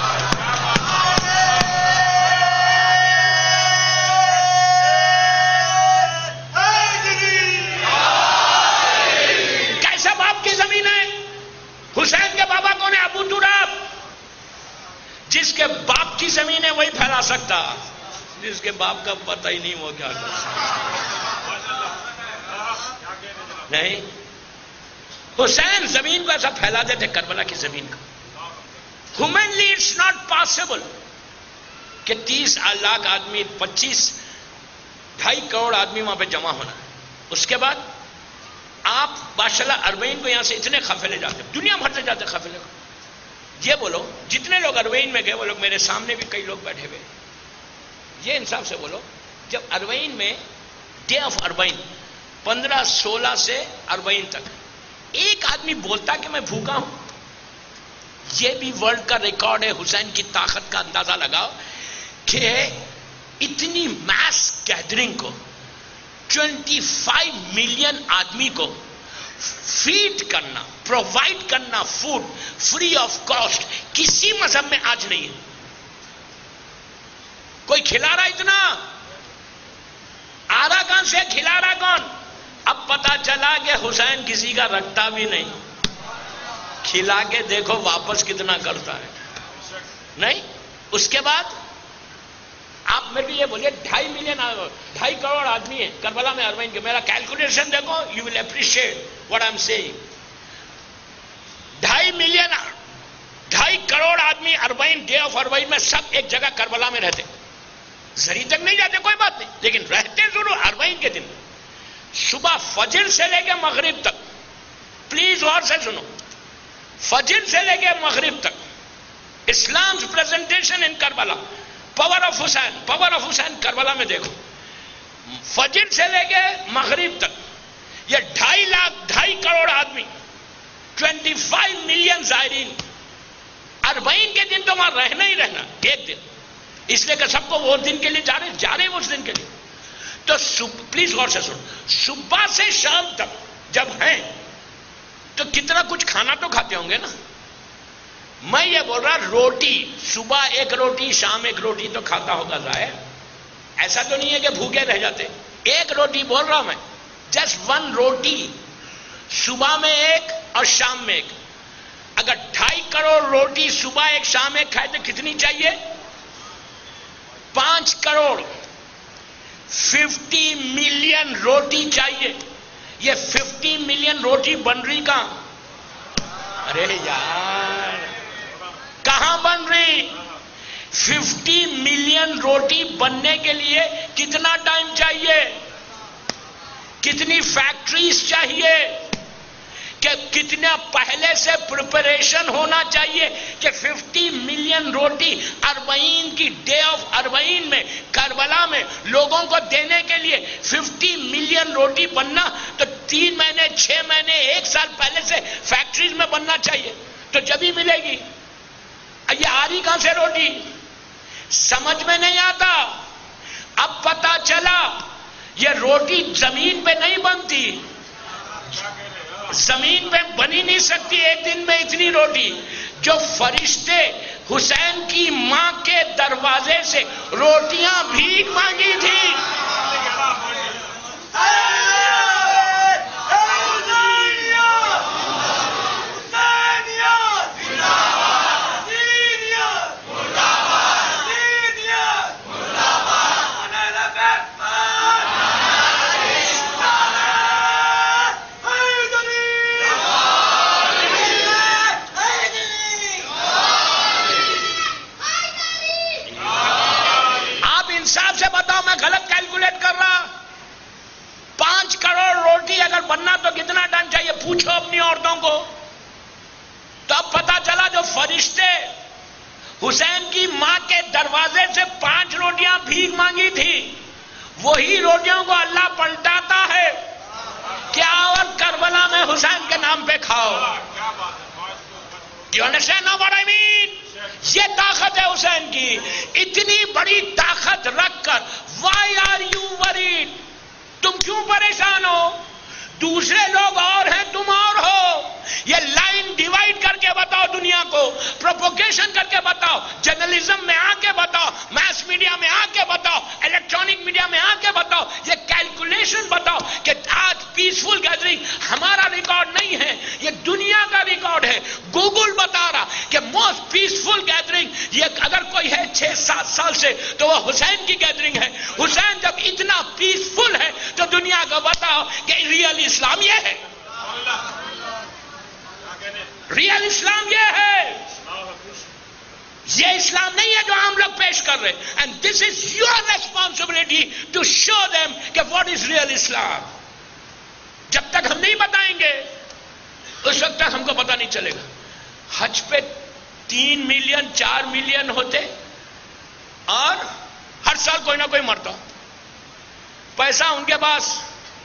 Speaker 1: کیسا باپ کی زمین ہے؟ حسین کے بابا کون ہے؟ ابو تراب۔ جس کے باپ کی زمین ہے وہی پھیلا سکتا، جس کے باپ کا پتہ ہی نہیں وہ کیا کر سکتا نہیں۔ حسین زمین کو ایسا پھیلا دیتے، کربلا کی زمین کو۔ ہیومنلی اٹس ناٹ پاسبل کہ 30 لاکھ آدمی، 2.5 کروڑ آدمی وہاں پہ جمع ہونا ہے۔ اس کے بعد آپ ماشاءاللہ اربعین کو یہاں سے اتنے قافلے جاتے، دنیا بھر سے جاتے قافلے کو۔ یہ بولو جتنے لوگ اربعین میں گئے وہ لوگ میرے سامنے بھی کئی لوگ بیٹھے ہوئے، یہ انصاف سے بولو، جب اربعین میں ڈے آف اربعین 15-16 سے اربعین تک ایک آدمی بولتا کہ میں بھوکا ہوں، یہ بھی ورلڈ کا ریکارڈ ہے۔ حسین کی طاقت کا اندازہ لگاؤ کہ اتنی میس گیدرنگ کو 25 ملین آدمی کو فیڈ کرنا، پرووائڈ کرنا فوڈ فری آف کاسٹ، کسی مذہب میں آج نہیں ہے۔ کوئی کھلا رہا اتنا؟ آ رہا کہاں سے؟ کھلا رہا کون؟ اب پتا چلا کہ حسین کسی کا رکھتا بھی نہیں، کھلا کے دیکھو واپس کتنا کرتا ہے، نہیں۔ اس کے بعد آپ میرے کو یہ بولیے 2.5 کروڑ آدمی ہیں کربلا میں اربعین کے، میرا کیلکولیشن دیکھو، you will appreciate what I am saying. 2.5 crore آدمی اربعین، ڈے آف اربعین میں سب ایک جگہ کربلا میں رہتے، زری تک نہیں جاتے کوئی بات نہیں، لیکن رہتے ضرور اربعین کے دن۔ صبح فجر سے لے کے مغرب تک، پلیز غور سے سنو، فجر سے لے کے مغرب تک اسلام's presentation in Karbala, power of Hussain, power of Hussain Karbala میں دیکھو، فجر سے لے کے مغرب تک یہ 2.5 کروڑ آدمی، 25 ملین زائرین، اربعین کے دن تو وہاں رہنا ہی رہنا ایک دن، اس لیے کہ سب کو وہ دن کے لیے جا رہے اس دن کے لیے۔ تو پلیز غور سے سنو، صبح سے شام تک جب ہیں تو کتنا کچھ کھانا تو کھاتے ہوں گے نا۔ میں یہ بول رہا روٹی، صبح ایک روٹی شام ایک روٹی تو کھاتا ہوگا ظاہر، ایسا تو نہیں ہے کہ بھوکے رہ جاتے۔ ایک روٹی بول رہا ہوں میں، جسٹ 1 روٹی، صبح میں ایک اور شام میں ایک۔ اگر 2.5 کروڑ روٹی صبح ایک شام ایک کھائے تو کتنی چاہیے؟ 5 کروڑ 50 ملین روٹی چاہیے۔ یہ 50 ملین روٹی بن رہی کہاں؟ ارے یار کہاں بن رہی؟ 50 ملین روٹی بننے کے لیے کتنا ٹائم چاہیے؟ کتنی فیکٹریز چاہیے؟ کہ کتنا پہلے سے پریپریشن ہونا چاہیے کہ 50 ملین روٹی اربعین کی ڈے آف اربعین میں کربلا میں لوگوں کو دینے کے لیے 50 ملین روٹی بننا تو 3 مہینے 6 مہینے 1 سال پہلے سے فیکٹریز میں بننا چاہیے، تو جب ہی ملے گی۔ یہ آ رہی کہاں سے روٹی؟ سمجھ میں نہیں آتا۔ اب پتا چلا یہ روٹی زمین پہ نہیں بنتی، زمین پہ بنی نہیں سکتی ایک دن میں اتنی روٹی۔ جو فرشتے حسین کی ماں کے دروازے سے روٹیاں بھیک مانگی تھی، حسین کی ماں کے دروازے سے 5 روٹیاں بھیک مانگی تھی، وہی روٹیوں کو اللہ پلٹاتا ہے کیا اور کربلا میں حسین کے نام پہ کھاؤ. You understand now what I mean? یہ طاقت ہے حسین کی. اتنی بڑی طاقت رکھ کر why are you worried؟ تم کیوں پریشان ہو؟ دوسرے لوگ اور ہیں، تم اور ہو. یہ لائن ڈیوائیڈ کر کے بتاؤ دنیا کو، پروپوگیشن کر کے بتاؤ، جرنلزم میں آ کے بتاؤ، میس میڈیا میں آ کے بتاؤ، الیکٹرانک میڈیا میں آ کے بتاؤ، یہ کیلکولیشن بتاؤ کہ آج پیسفل گیدرنگ ہمارا ریکارڈ نہیں ہے، یہ دنیا کا ریکارڈ ہے. گوگل بتا رہا کہ موسٹ پیسفل گیدرنگ یہ اگر کوئی ہے 6-7 سال سے تو وہ حسین کی گیدرنگ ہے. حسین جب اتنا پیسفل ہے تو دنیا کو بتاؤ کہ ریئل اسلام یہ ہے. ریئل اسلام یہ ہے، یہ اسلام نہیں ہے جو ہم لوگ پیش کر رہے. And this is your responsibility to show them کہ واٹ از ریئل اسلام. جب تک ہم نہیں بتائیں گے اس وقت تک ہم کو پتہ نہیں چلے گا. حج پہ 3 ملین 4 ملین ہوتے اور ہر سال کوئی نہ کوئی مرتا، پیسہ ان کے پاس،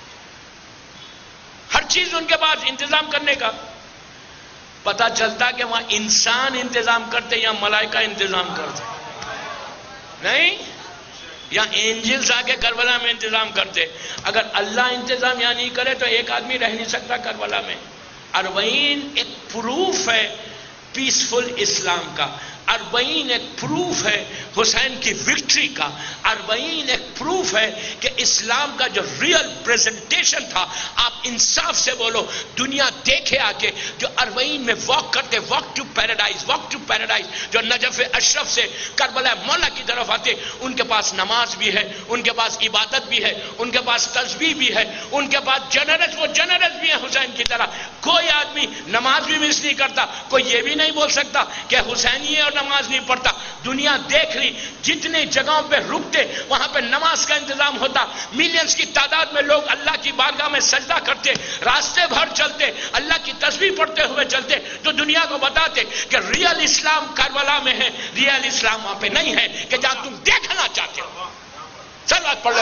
Speaker 1: ہر چیز ان کے پاس انتظام کرنے کا. پتا چلتا کہ وہاں انسان انتظام کرتے یا ملائکہ انتظام کرتے؟ نہیں، یا اینجلز آ کے کربلا میں انتظام کرتے. اگر اللہ انتظام یا نہیں کرے تو ایک آدمی رہ نہیں سکتا کربلا میں. اربعین ایک پروف ہے پیسفل اسلام کا. اربعین ایک پروف ہے حسین کی وکٹری کا. اربعین ایک پروف ہے کہ اسلام کا جو ریئل پریزنٹیشن تھا. آپ انصاف سے بولو، دنیا دیکھے آ کے جو اربعین میں واک کرتے، واک ٹو پیراڈائز، جو نجف اشرف سے کربلا مولا کی طرف آتے، ان کے پاس نماز بھی ہے، ان کے پاس عبادت بھی ہے، ان کے پاس تسبیح بھی ہے، ان کے پاس وہ جنرس بھی ہے حسین کی طرح. کوئی آدمی نماز بھی مس نہیں کرتا. کوئی یہ بھی نہیں بول سکتا کہ حسینی ہے اور نماز نہیں پڑھتا. دنیا دیکھ لی جتنے جگہوں پہ رکتے وہاں پہ نماز کا انتظام ہوتا. ملینز کی تعداد میں لوگ اللہ کی بارگاہ میں سجدہ کرتے، راستے بھر چلتے، اللہ کی تسبیح پڑھتے ہوئے چلتے. تو دنیا کو بتاتے کہ ریئل اسلام کربلا میں ہے، ریئل اسلام وہاں پہ نہیں ہے کہ جہاں تم دیکھنا چاہتے ہو. صلوات پڑھ لیں.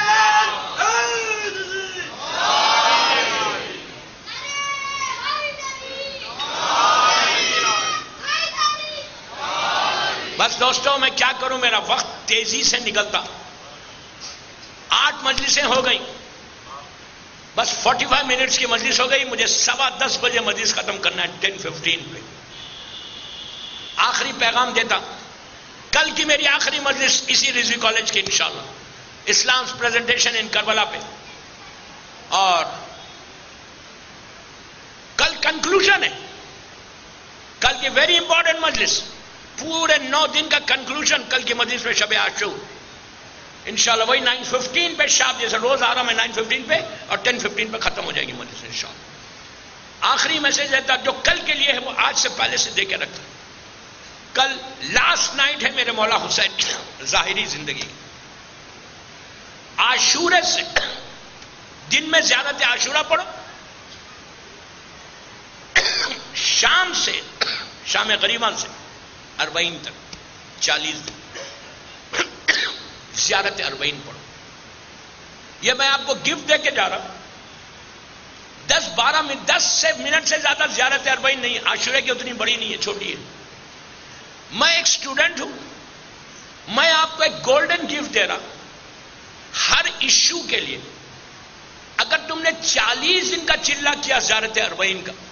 Speaker 1: بس دوستوں میں کیا کروں، میرا وقت تیزی سے نکلتا. 8 مجلسیں ہو گئی، بس 45 منٹس کی مجلس ہو گئی. مجھے 10:15 بجے مجلس ختم کرنا ہے 10:15 پہ. آخری پیغام دیتا، کل کی میری آخری مجلس اسی رضوی کالج کی انشاءاللہ، اسلام's پریزنٹیشن ان کربلا پہ. اور کل کنکلوژن ہے، کل کی ویری امپورٹنٹ مجلس. پورے 9 دن کا کنکلوژن کل کی مجلس میں شب عاشور انشاءاللہ وہی 9:15 پہ شام جیسے روز آ رہا میں 9:15 پہ اور 10:15 پہ ختم ہو جائے گی مجلس انشاءاللہ. آخری میسج دیتا جو کل کے لیے ہے وہ آج سے پہلے سے دے کے رکھتا. کل لاسٹ نائٹ ہے میرے مولا حسین کی ظاہری زندگی. عاشورے سے دن میں زیارت عاشورہ پڑھو، شام سے شام غریبہ سے 40 تک 40 دن زیارت 40 پڑھو. یہ میں آپ کو گفٹ دے کے جا رہا ہوں. 10-12 منٹ 10 منٹ سے زیادہ زیارت 40 نہیں. عاشورے کی اتنی بڑی نہیں ہے، چھوٹی ہے. میں ایک اسٹوڈنٹ ہوں، میں آپ کو ایک گولڈن گفٹ دے رہا ہوں. ہر ایشو کے لیے اگر تم نے 40 دن کا چلہ کیا زیارت 40 کا،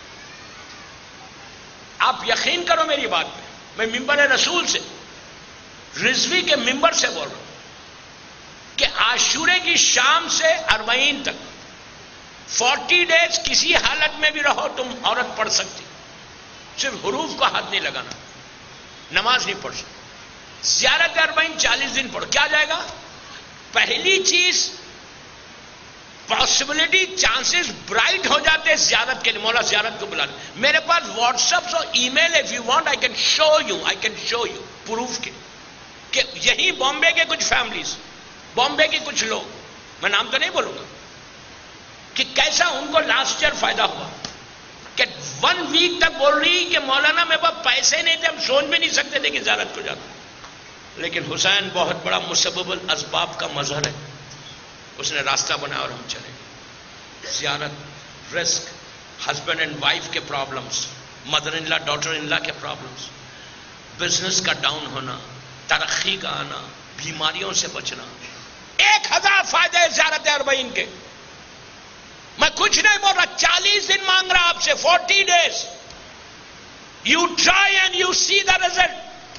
Speaker 1: آپ یقین کرو میری بات پہ، میں ممبر رسول سے رضوی کے ممبر سے بول رہا ہوں کہ عاشورے کی شام سے 40 تک 40 ڈیز کسی حالت میں بھی رہو تم عورت پڑھ سکتی. صرف حروف کو ہاتھ نہیں لگانا، نماز نہیں پڑھ سکتی. زیارت 40 40 دن پڑھو. کیا جائے گا؟ پہلی چیز پاسبلٹی چانسز برائٹ ہو جاتے زیارت کے لیے. مولا زیارت کو بلانا. میرے پاس واٹس ایپ اور email if you want I can show you proof کے کہ یہی بامبے کے کچھ فیملیز، بامبے کے کچھ لوگ، میں نام تو نہیں بولوں گا، کہ کیسا ان کو لاسٹ ایئر فائدہ ہوا کہ 1 ویک تک بول رہی کہ مولانا میرے پاس پیسے نہیں تھے، ہم سوچ بھی نہیں سکتے تھے کہ زیارت کو جانا. لیکن حسین بہت بڑا مسبب الاسباب کا مظہر ہے، اس نے راستہ بنایا اور ہم چلے. زیارت، رزق، ہسبینڈ اینڈ وائف کے problems, mother in law daughter in law کے پرابلمز، بزنس کا ڈاؤن ہونا، ترقی کا آنا، بیماریوں سے بچنا. 1000 فائدے زیارت اربعین کے. میں کچھ نہیں بول رہا، 40 دن مانگ رہا آپ سے، 40 days. You try and you see the result.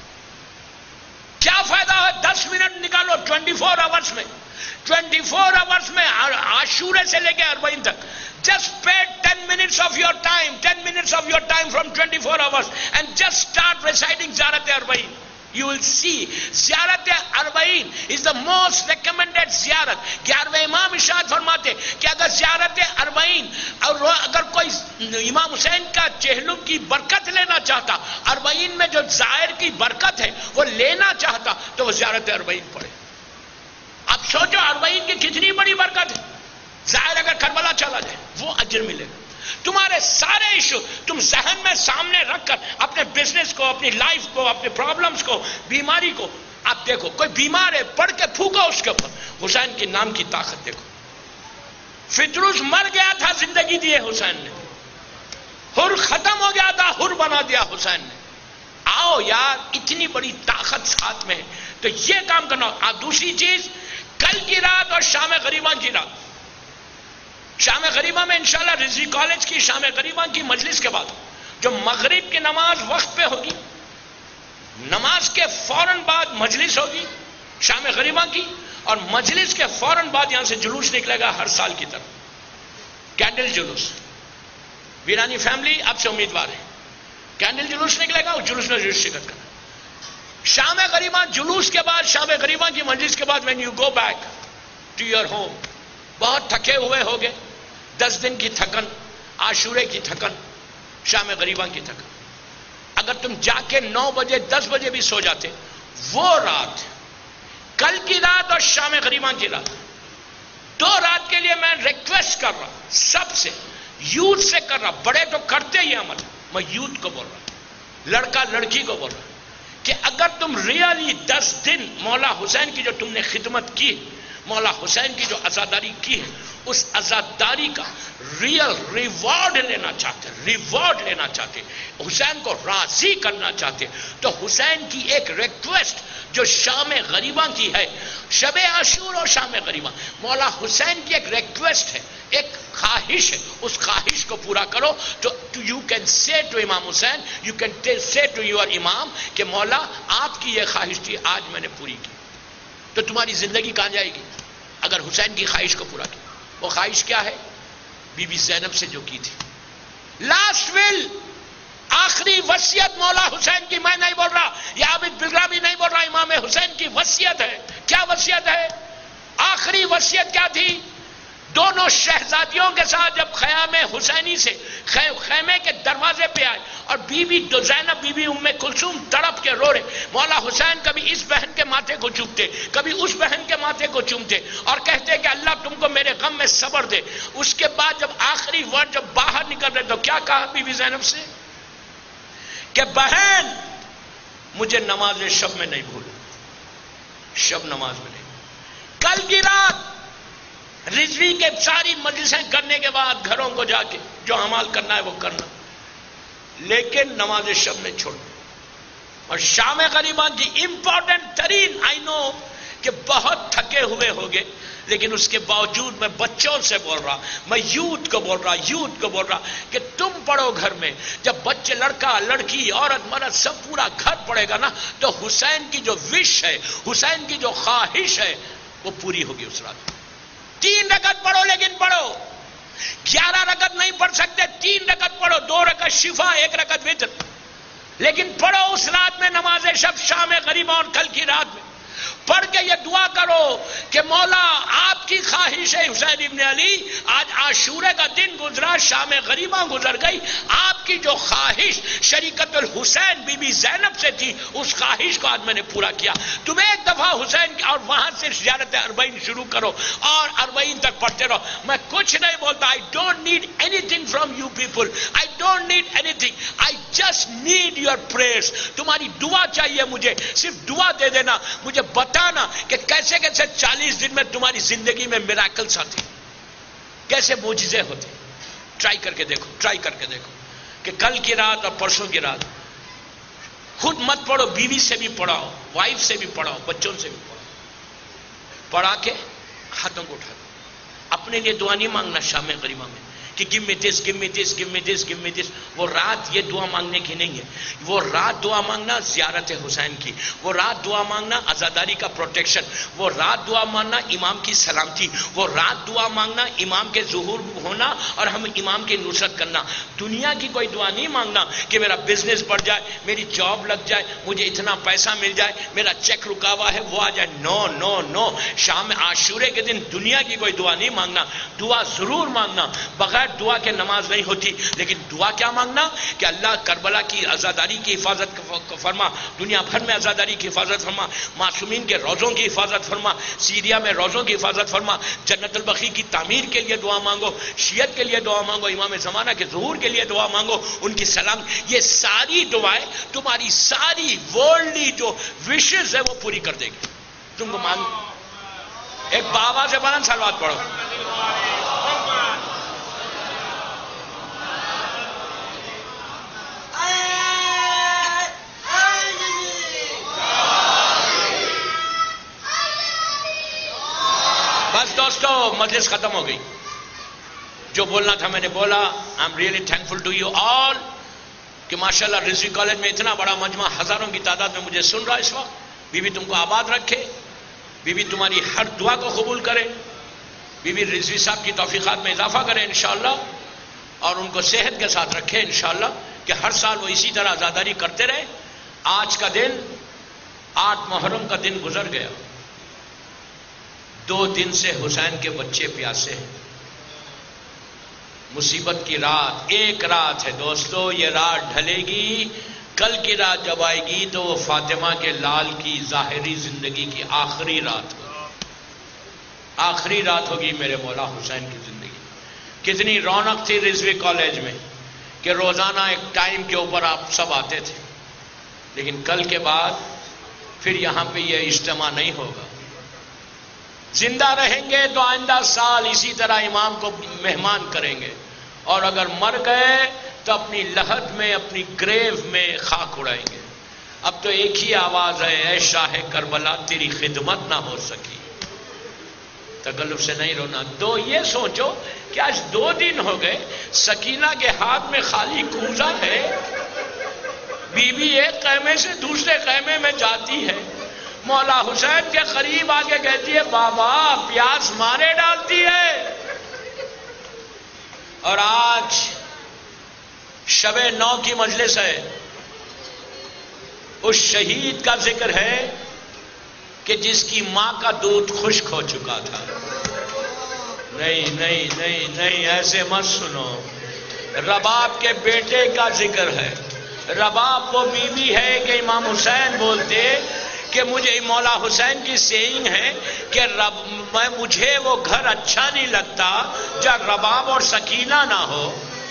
Speaker 1: کیا فائدہ ہے؟ 10 منٹ نکالو 24 hours میں. 24 hours میں عاشورے سے لے کے اربعین تک. Just pay 10 minutes of your time, 10 minutes of your time from 24 hours and just start reciting Ziyarat Arba'in. You will see Ziyarat Arba'in is the most recommended Ziyarat. 11ویں امام ارشاد فرماتے کہ اگر Ziyarat Arba'in اور اگر کوئی امام حسین کا چہلم کی برکت لینا چاہتا، اربعین میں جو ظاہر کی برکت ہے وہ لینا چاہتا تو وہ Ziyarat Arba'in پڑھے. اب سوچو اربعین کی کتنی بڑی برکت ہے. ظاہر اگر کربلا چلا جائے وہ اجر ملے گا. تمہارے سارے ایشو تم ذہن میں سامنے رکھ کر اپنے بزنس کو، اپنی لائف کو، اپنے پرابلمز کو، بیماری کو، آپ دیکھو کوئی بیمار ہے پڑھ کے پھونکو اس کے اوپر حسین کے نام کی طاقت دیکھو. فطروس مر گیا تھا، زندگی دی حسین نے. حر ختم ہو گیا تھا، حر بنا دیا حسین نے. آؤ یار، اتنی بڑی طاقت ساتھ میں ہے تو یہ کام کرنا. آپ دوسری چیز، کل کی رات اور شام غریباں کی رات. شام غریبہ میں انشاءاللہ رضوی کالج کی شام غریبہ کی مجلس کے بعد جو مغرب کی نماز وقت پہ ہوگی، نماز کے فوراً بعد مجلس ہوگی شام غریبہ کی، اور مجلس کے فوراً بعد یہاں سے جلوس نکلے گا ہر سال کی طرح، کینڈل جلوس. ویرانی فیملی آپ سے امیدوار ہے، کینڈل جلوس نکلے گا، اس جلوس میں ضرور شرکت کرنا. شام غریبہ جلوس کے بعد، شام غریبہ کی مجلس کے بعد when you go back to your home، بہت تھکے ہوئے ہوگے، 10 دن کی تھکن، عاشورے کی تھکن، شام غریبہ کی تھکن. اگر تم جا کے 9 بجے 10 بجے بھی سو جاتے، وہ رات، کل کی رات اور شام غریبہ کی رات، 2 رات کے لیے میں ریکویسٹ کر رہا سب سے، یوتھ سے کر رہا. بڑے تو کرتے ہی عمل، میں یوتھ کو بول رہا، لڑکا لڑکی کو بول رہا کہ اگر تم ریئلی 10 دن مولا حسین کی جو تم نے خدمت کی، مولا حسین کی جو عزاداری کی ہے، اس عزاداری کا ریئل ریوارڈ لینا چاہتے، حسین کو راضی کرنا چاہتے، تو حسین کی ایک ریکویسٹ جو شام غریبہ کی ہے، شب عاشور اور شام غریبہ، مولا حسین کی ایک ریکویسٹ ہے، ایک خواہش ہے، اس خواہش کو پورا کرو. تو you can say to Imam Hussain, you can say to your imam کہ مولا آپ کی یہ خواہش تھی، آج میں نے پوری کی. تو تمہاری زندگی کہاں جائے گی اگر حسین کی خواہش کو پورا کیا. وہ خواہش کیا ہے؟ بی بی زینب سے جو کی تھی، لاسٹ ول، آخری وصیت مولا حسین کی. میں نہیں بول رہا، یہ عابد بلرا بھی نہیں بول رہا، امام حسین کی وصیت ہے. کیا وصیت ہے؟ آخری وصیت کیا تھی؟ دونوں شہزادیوں کے ساتھ جب خیام حسینی سے خیمے کے دروازے پہ آئے اور بی بی زینب، بی بی ام کلثوم تڑپ کے رو رہے، مولا حسین کبھی اس بہن کے ماتھے کو چومتے، کبھی اس بہن کے ماتھے کو چومتے اور کہتے کہ اللہ تم کو میرے غم میں صبر دے. اس کے بعد جب آخری ورڈ جب باہر نکل رہے تو کیا کہا بی بی زینب سے کہ بہن مجھے نماز شب میں نہیں بھول، شب نماز میں نہیں. کل کی رات رضوی کے ساری مجلسیں کرنے کے بعد گھروں کو جا کے جو عمل کرنا ہے وہ کرنا، لیکن نماز شب میں چھوڑ. اور شام غریبہ کی امپورٹنٹ ترین، آئی نو کہ بہت تھکے ہوئے ہوگے، لیکن اس کے باوجود میں بچوں سے بول رہا، میں یوتھ کو بول رہا کہ تم پڑھو گھر میں. جب بچے، لڑکا لڑکی، عورت مرد سب پورا گھر پڑھے گا نا تو حسین کی جو وش ہے، حسین کی جو خواہش ہے وہ پوری ہوگی اس رات. 3 رکعت پڑھو، لیکن پڑھو. 11 رکعت نہیں پڑھ سکتے، 3 رکعت پڑھو، 2 رکعت شفا، 1 رکعت وتر، لیکن پڑھو اس رات میں نماز شب، شام غریبہ اور کل کی رات میں. پڑھ کے یہ دعا کرو کہ مولا آپ کی خواہش ہے حسین ابن علی، آج عاشورے کا دن گزرا، شام غریباں گزر گئی، آپ کی جو خواہش شریکت الحسین بی بی زینب سے تھی اس خواہش کو آج میں نے پورا کیا۔ تم ایک دفعہ حسین کی اور وہاں سے زیارت اربعین شروع کرو اور اربعین تک پڑھتے رہو۔ میں کچھ نہیں بولتا، I don't need anything from you people, I don't need anything, I just need your prayers۔ تمہاری دعا چاہیے مجھے، صرف دعا دے دینا، مجھے بتانا کہ کیسے کیسے 40 دن میں تمہاری زندگی میں میراکلز آتے، کیسے معجزے ہوتے۔ ٹرائی کر کے دیکھو، ٹرائی کر کے دیکھو کہ کل کی رات اور پرسوں کی رات خود مت پڑھو، بیوی سے بھی پڑھاؤ، وائف سے بھی پڑھاؤ، بچوں سے بھی پڑھاؤ، پڑھا کے ہاتھوں کو اٹھا دو۔ اپنے لیے دعا نہیں مانگنا شام غریبہ میں کہ give me this, give me this, give me this, give me this۔ وہ رات یہ دعا مانگنے کی نہیں ہے، وہ رات دعا مانگنا زیارت حسین کی، وہ رات دعا مانگنا عزاداری کا پروٹیکشن، وہ رات دعا مانگنا امام کی سلامتی، وہ رات دعا مانگنا امام کے ظہور ہونا اور ہم امام کی نصرت کرنا۔ دنیا کی کوئی دعا نہیں مانگنا کہ میرا بزنس بڑھ جائے، میری جاب لگ جائے، مجھے اتنا پیسہ مل جائے، میرا چیک رکا ہوا ہے وہ آ جائے۔ نو نو نو، شام عاشورے کے دن دنیا کی کوئی دعا نہیں مانگنا۔ دعا ضرور مانگنا، بغیر دعا کے نماز نہیں ہوتی، لیکن دعا کیا مانگنا کہ اللہ کربلا کی عزاداری کی حفاظت فرما، دنیا بھر میں عزاداری کی حفاظت فرما، معصومین کے روزوں کی حفاظت فرما، سیریا میں روزوں کی حفاظت فرما، جنت البقیع کی تعمیر کے لیے دعا مانگو، شیعت کے لیے دعا مانگو، امام زمانہ کے ظہور کے لیے دعا مانگو، ان کی سلام۔ یہ ساری دعائیں تمہاری ساری ورلڈلی جو وشز ہے وہ پوری کر دے گی۔ تم کو مانگ ایک بابا سے بلند صلوات پڑھو۔ بس دوستو، مجلس ختم ہو گئی، جو بولنا تھا میں نے بولا۔ I am really thankful to you all کہ ماشاءاللہ رضوی کالج میں اتنا بڑا مجمع ہزاروں کی تعداد میں مجھے سن رہا ہے اس وقت۔ بی بی تم کو آباد رکھے، بی بی تمہاری ہر دعا کو قبول کرے، بی بی رضوی صاحب کی توفیقات میں اضافہ کرے انشاءاللہ، اور ان کو صحت کے ساتھ رکھے انشاءاللہ کہ ہر سال وہ اسی طرح عزاداری کرتے رہے۔ آج کا دن 8 محرم کا دن گزر گیا، 2 دن سے حسین کے بچے پیاسے ہیں۔ مصیبت کی رات، ایک رات ہے دوستو، یہ رات ڈھلے گی، کل کی رات جب آئے گی تو وہ فاطمہ کے لال کی ظاہری زندگی کی آخری رات ہوگی، آخری رات ہوگی میرے مولا حسین کی زندگی۔ کتنی رونق تھی رضوی کالج میں کہ روزانہ ایک ٹائم کے اوپر آپ سب آتے تھے، لیکن کل کے بعد پھر یہاں پہ یہ اجتماع نہیں ہوگا۔ زندہ رہیں گے تو آئندہ سال اسی طرح امام کو مہمان کریں گے، اور اگر مر گئے تو اپنی لحد میں، اپنی گریو میں خاک اڑائیں گے۔ اب تو ایک ہی آواز ہے، اے شاہ کربلا تیری خدمت نہ ہو سکی۔ تکلف سے نہیں رونا۔ یہ سوچو کہ آج 2 دن ہو گئے، سکینہ کے ہاتھ میں خالی کوزہ ہے، بی بی ایک خیمے سے دوسرے خیمے میں جاتی ہے، مولا حسین کے قریب آ کے کہتی ہے بابا پیاس مارے ڈالتی ہے۔ اور آج شب 9 کی مجلس ہے، اس شہید کا ذکر ہے کہ جس کی ماں کا دودھ خشک ہو چکا تھا۔ نہیں نہیں نہیں نہیں، ایسے مت سنو۔ رباب کے بیٹے کا ذکر ہے۔ رباب وہ بیوی ہے کہ امام حسین بولتے کہ مجھے مولا حسین کی سیئنگ ہے کہ مجھے وہ گھر اچھا نہیں لگتا جب رباب اور سکینہ نہ ہو۔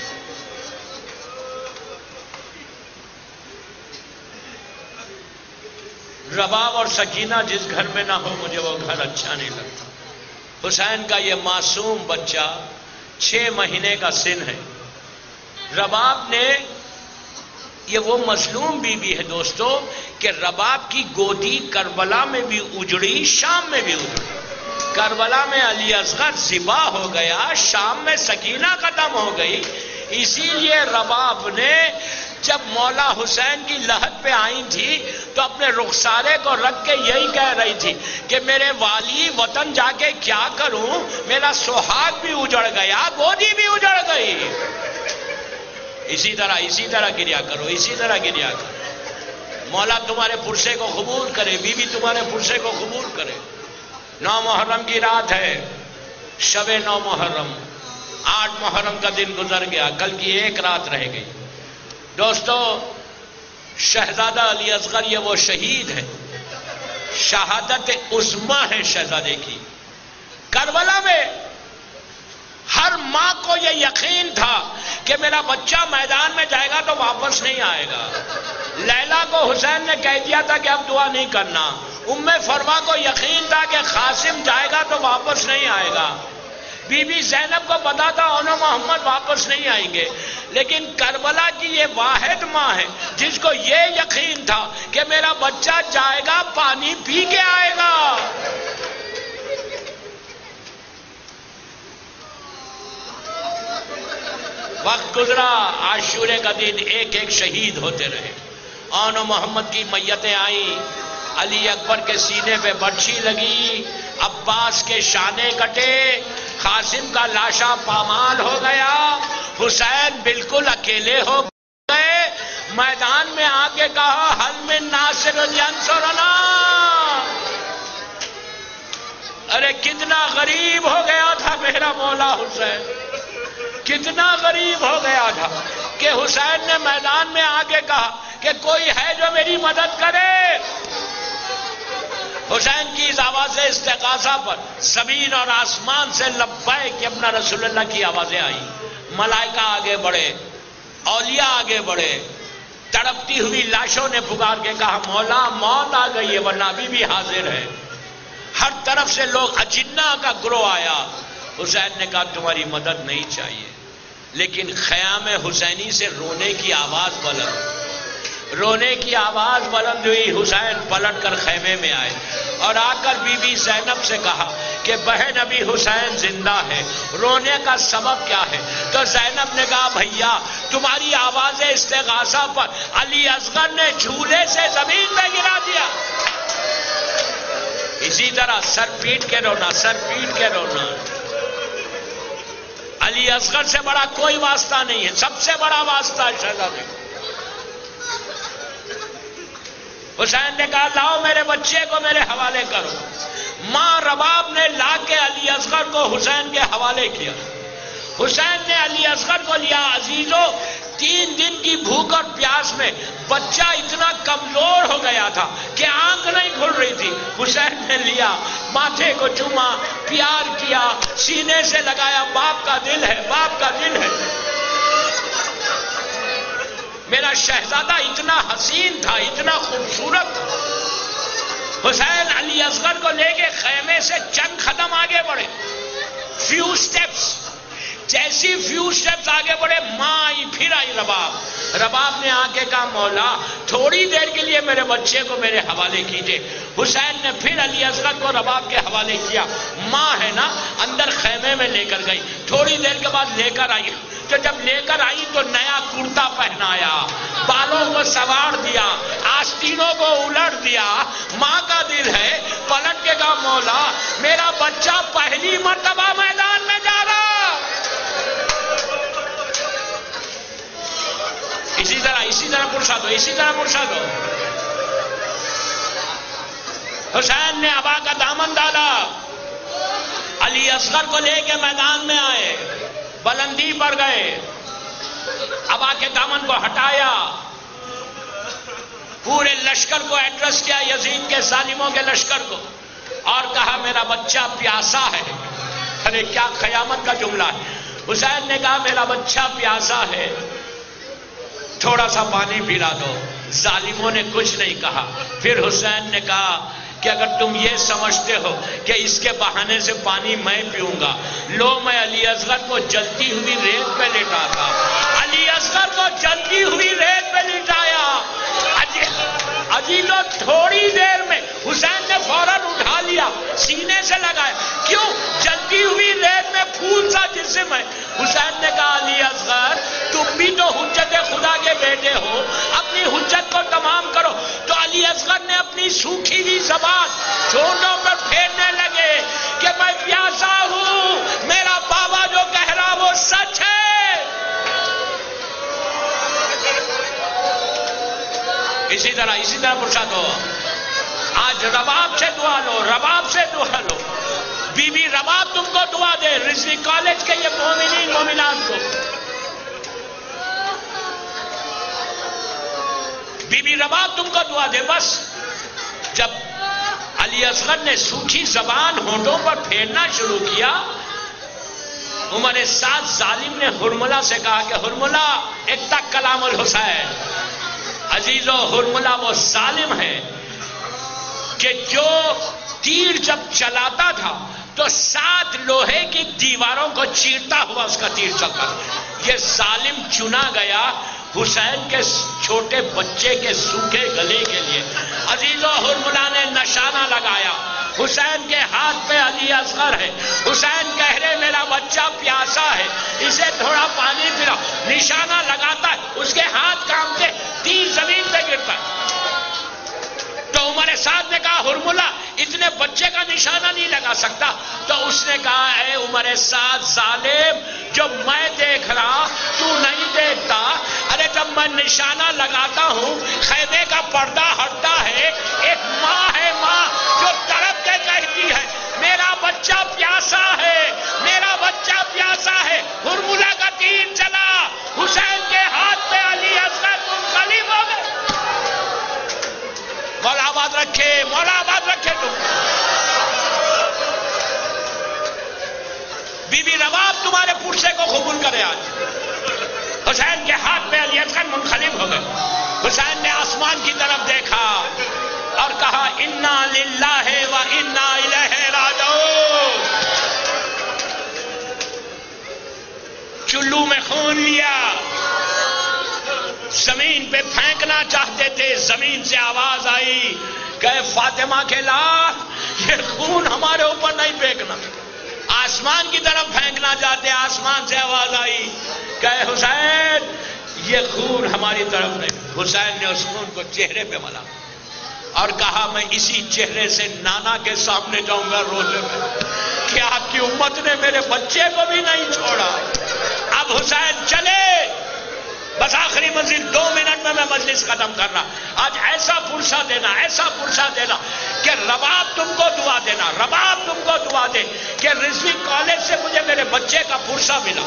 Speaker 1: رباب اور سکینہ جس گھر میں نہ ہو مجھے وہ گھر اچھا نہیں لگتا۔ حسین کا یہ معصوم بچہ 6 مہینے کا سن ہے۔ رباب نے، یہ وہ مظلوم بیوی ہے دوستو کہ رباب کی گودی کربلا میں بھی اجڑی، شام میں بھی اجڑی۔ کربلا میں علی اصغر ذبح ہو گیا، شام میں سکینہ ختم ہو گئی۔ اسی لیے رباب نے جب مولا حسین کی لحد پہ آئی تھی تو اپنے رخسارے کو رکھ کے یہی کہہ رہی تھی کہ میرے والی وطن جا کے کیا کروں، میرا سہاگ بھی اجڑ گیا، گودی بھی اجڑ گئی۔ اسی طرح گریا کرو، اسی طرح گریا کرو۔ مولا تمہارے پرسے کو قبول کرے، بی بی تمہارے پرسے کو قبول کرے۔ 9 محرم کی رات ہے، شب 9 محرم، 8 محرم کا دن گزر گیا، کل کی ایک رات رہ گئی۔ دوستو، شہزادہ علی اصغر یہ وہ شہید ہے، شہادت عظمیٰ ہے شہزادے کی۔ کربلا میں ہر ماں کو یہ یقین تھا کہ میرا بچہ میدان میں جائے گا تو واپس نہیں آئے گا۔ لیلا کو حسین نے کہہ دیا تھا کہ اب دعا نہیں کرنا۔ ام فروا کو یقین تھا کہ قاسم جائے گا تو واپس نہیں آئے گا۔ بی بی زینب کو پتا تھا انہوں محمد واپس نہیں آئیں گے، لیکن کربلا کی یہ واحد ماں ہے جس کو یہ یقین تھا کہ میرا بچہ جائے گا پانی پی کے آئے گا۔ وقت گزرا، عاشورے کا دن ایک ایک شہید ہوتے رہے۔ آن محمد کی میتیں آئیں، علی اکبر کے سینے پہ برچھی لگی، عباس کے شانے کٹے، قاسم کا لاشا پامال ہو گیا، حسین بالکل اکیلے ہو گئے۔ میدان میں آ کے کہا حل من ناصر ینصرنا۔ ارے کتنا غریب ہو گیا تھا میرا مولا حسین، کتنا غریب ہو گیا تھا کہ حسین نے میدان میں آ کے کہا کہ کوئی ہے جو میری مدد کرے۔ حسین کی اس آواز استغاثہ پر زمین اور آسمان سے لبیک اپنا رسول اللہ کی آوازیں آئیں۔ ملائکہ آگے بڑھے، اولیاء آگے بڑھے، تڑپتی ہوئی لاشوں نے پکار کے کہا مولا موت آ گئی ہے ورنہ ابھی بھی حاضر ہے۔ ہر طرف سے لوگ اجنہ کا گروہ آیا۔ حسین نے کہا تمہاری مدد نہیں چاہیے، لیکن خیام حسینی سے رونے کی آواز بلند ہوئی۔ حسین پلٹ کر خیمے میں آئے اور آ کر بی بی زینب سے کہا کہ بہن ابھی حسین زندہ ہے، رونے کا سبب کیا ہے؟ تو زینب نے کہا بھیا تمہاری آواز استغاثہ پر علی اصغر نے جھولے سے زمین میں گرا دیا۔ اسی طرح سر پیٹ کے رونا، سر پیٹ کے رونا۔ علی اصغر سے بڑا کوئی واسطہ نہیں ہے، سب سے بڑا واسطہ ہے شہزادے۔ حسین نے کہا لاؤ میرے بچے کو میرے حوالے کرو۔ ماں رباب نے لا کے علی اصغر کو حسین کے حوالے کیا۔ حسین نے علی اصغر کو لیا۔ عزیزو، 3 دن کی بھوک اور پیاس میں بچہ اتنا کمزور ہو گیا تھا کہ آنکھ نہیں کھل رہی تھی۔ حسین نے لیا، ماتھے کو چوما، پیار کیا، سینے سے لگایا، باپ کا دل ہے، باپ کا دل ہے۔ میرا شہزادہ اتنا حسین تھا، اتنا خوبصورت تھا۔ حسین علی اصغر کو لے کے خیمے سے چند قدم آگے بڑھے، فیو سٹیپس، جیسی فیو سٹیپس آگے بڑھے ماں آئی، پھر آئی رباب نے آ کے کہا مولا تھوڑی دیر کے لیے میرے بچے کو میرے حوالے کیجئے۔ حسین نے پھر علی اصغر کو رباب کے حوالے کیا۔ ماں ہے نا، اندر خیمے میں لے کر گئی، تھوڑی دیر کے بعد لے کر آئی۔ تو جب لے کر آئی تو نیا کرتا پہنایا، بالوں کو سوار دیا، آستینوں کو الٹ دیا۔ ماں کا دل ہے، پلٹ کے کہا مولا میرا بچہ پہلی مرتبہ میدان میں جا رہا۔ اسی طرح پرسا دو۔ حسین نے ابا کا دامن ڈالا، علی اصغر کو لے کے میدان میں آئے، بلندی پر گئے، ابا کے دامن کو ہٹایا، پورے لشکر کو ایڈریس کیا، یزید کے ظالموں کے لشکر کو، اور کہا میرا بچہ پیاسا ہے۔ ارے کیا قیامت کا جملہ ہے۔ حسین نے کہا میرا بچہ پیاسا ہے، تھوڑا سا پانی پلا دو۔ ظالموں نے کچھ نہیں کہا۔ پھر حسین نے کہا کہ اگر تم یہ سمجھتے ہو کہ اس کے بہانے سے پانی میں پیوں گا، لو میں علی اصغر کو جلتی ہوئی ریت پہ لٹاتا۔ علی اصغر کو جلتی ہوئی ریت پہ لٹایا۔ عجیب، تھوڑی دیر میں حسین نے فوراً اٹھا لیا، سینے سے لگایا۔ کیوں؟ جلتی ہوئی ریت میں پھول سا جسم ہے۔ حسین نے کہا علی اصغر تم بھی تو حجت خدا کے بیٹے ہو، اپنی حجت کو تمام کرو۔ تو علی اصغر نے اپنی سوکھی ہوئی زبان چھوٹوں پر پھیرنے لگے کہ میں پیاسا ہوں، میرا بابا جو کہہ رہا وہ سچ ہے۔ اسی طرح پرشاد ہو. آج رباب سے دعا لو، رباب سے دعا لو. بی بی رباب تم کو دعا دے، رضوی کالج کے یہ مومنین مومنات کو. بی بی رباب تم کو دعا دے. بس جب علی اصغر نے سوکھی زبان ہونٹوں پر پھیرنا شروع کیا، عمر سعد ظالم نے ہرملہ سے کہا کہ ہرملہ اقتق کلام الحسین. عزیزو، ہرملہ وہ ظالم ہے کہ جو تیر جب چلاتا تھا تو 7 لوہے کی دیواروں کو چیرتا ہوا اس کا تیر چلتا تھا. یہ ظالم چنا گیا حسین کے چھوٹے بچے کے سوکھے گلے کے لیے. عزیزو، ہرملہ نے نشانہ لگایا. حسین کے ہاتھ پہ علی اصغر ہے. حسین کہہ رہے میرا بچہ پیاسا ہے، اسے تھوڑا پانی پلاؤ. نشانہ لگاتا ہے، اس کے ہاتھ کانپتے، تیر زمین پہ گرتا ہے. تو عمر سعد نے کہا ہرملہ اتنے بچے کا نشانہ نہیں لگا سکتا. تو اس نے کہا اے عمر سعد ظالم، جو میں دیکھ رہا تو نہیں دیکھتا. ارے جب میں نشانہ لگاتا ہوں خیمے کا پردہ ہٹتا ہے، ایک ماں ہے، ماں جو تڑپ کے کہتی ہے میرا بچہ پیاسا ہے، میرا بچہ پیاسا ہے. ہرملہ کا تیر چلا، حسین کے ہاتھ پہ علی اصغر منقلب ہو گئے. مولا آباد رکھے، مولا آباد رکھے. تم بی بی رباب تمہارے پرسے کو قبول کرے. آج حسین کے ہاتھ پہ علی اصغر منقلب ہو گئے. حسین نے آسمان کی طرف دیکھا اور کہا انا للہ و انا الیہ راجعون. چلو میں خون لیا، زمین پہ پھینکنا چاہتے تھے. زمین سے آواز آئی کہ فاطمہ کے لال، یہ خون ہمارے اوپر نہیں پھینکنا. آسمان کی طرف پھینکنا چاہتے، آسمان سے آواز آئی کہ حسین یہ خون ہماری طرف نہیں. حسین نے اس خون کو چہرے پہ ملا اور کہا میں اسی چہرے سے نانا کے سامنے جاؤں گا روزے میں کہ آپ کی امت نے میرے بچے کو بھی نہیں چھوڑا. اب حسین چلے، بس آخری منزل 2 منٹ میں مجلس ختم کر رہا. آج ایسا پرسہ دینا، ایسا پرسہ دینا کہ رباب تم کو دعا دینا، رباب تم کو دعا دے کہ رضوی کالج سے مجھے میرے بچے کا پرسہ ملا.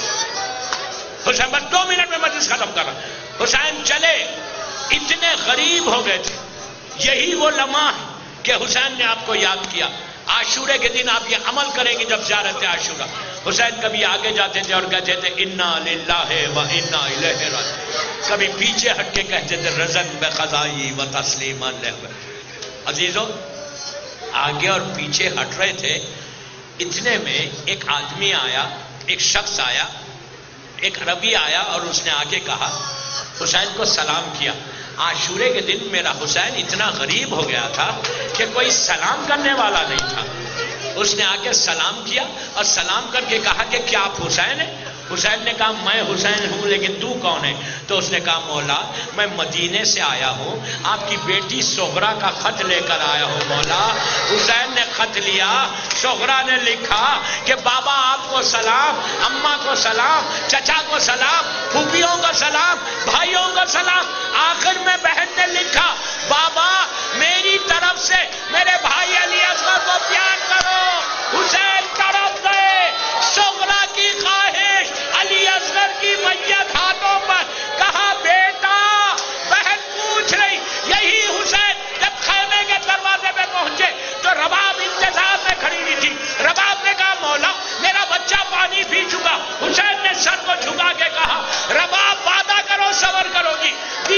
Speaker 1: حسین بس 2 منٹ میں مجلس ختم کر رہا. حسین چلے، اتنے غریب ہو گئے تھے. یہی وہ لمحہ ہے کہ حسین نے آپ کو یاد کیا. عاشورے کے دن آپ یہ عمل کریں گے جب زیارت عاشورہ. حسین کبھی آگے جاتے تھے اور کہتے تھے انا للہ و انا الیہ راجعون. کبھی پیچھے ہٹ کے کہتے تھے رضن بقضائی و تسلیما لہ. عزیزو، آگے اور پیچھے ہٹ رہے تھے. اتنے میں ایک آدمی آیا، ایک شخص آیا، ایک عربی آیا اور اس نے آگے کہا، حسین کو سلام کیا. عاشورے کے دن میرا حسین اتنا غریب ہو گیا تھا کہ کوئی سلام کرنے والا نہیں تھا. اس نے آ کے سلام کیا اور سلام کر کے کہا کہ کیا آپ حسین ہیں؟ حسین نے کہا میں حسین ہوں، لیکن تو کون ہے؟ تو اس نے کہا مولا میں مدینے سے آیا ہوں، آپ کی بیٹی سغرا کا خط لے کر آیا ہوں مولا. حسین نے خط لیا، سغرا نے لکھا کہ بابا آپ کو سلام، اماں کو سلام، چچا کو سلام، پھوپھیوں کو سلام، بھائیوں کو سلام. آخر میں بہن نے لکھا بابا میری طرف سے میرے بھائی علی اصغر کو پیار کرو. حسین تڑپ گئے. سغرا کی خواہش، علی اصغر کی میت ہاتھوں پر. کہا بیٹا، بہن پوچھ رہی. یہی حسین جب خیمے کے دروازے پہ پہنچے تو رباب انتظار میں کھڑی ہوئی تھی. رباب نے کہا مولا میرا بچہ پانی پی چکا. حسین نے سر کو جھکا کے کہا رباب وعدہ کرو صبر کرو گی.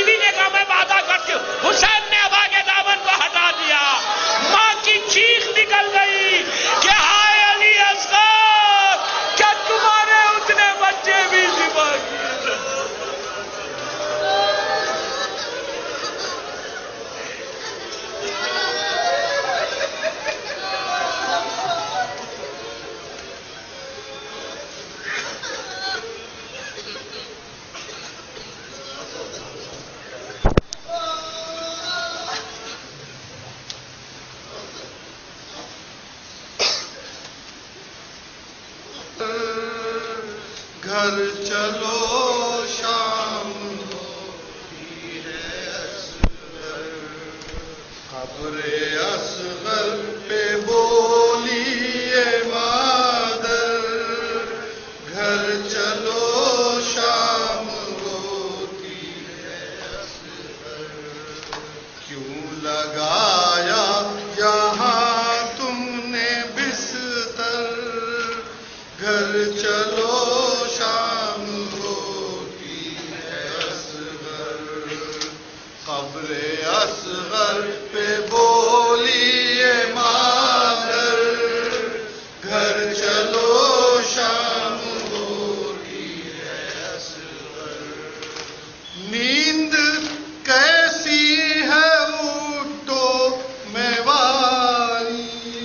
Speaker 2: قبر اصغر پہ بولی مادر گھر چلو شام ہوتی ہے اصغر کیوں لگایا یہاں تم نے بستر گھر چلو شام ہوتی ہے اصغر قبر اصغر پہ بولی مادر گھر چلو شام ہوتی ہے اصغر نیند کیسی ہے اٹھو میں والی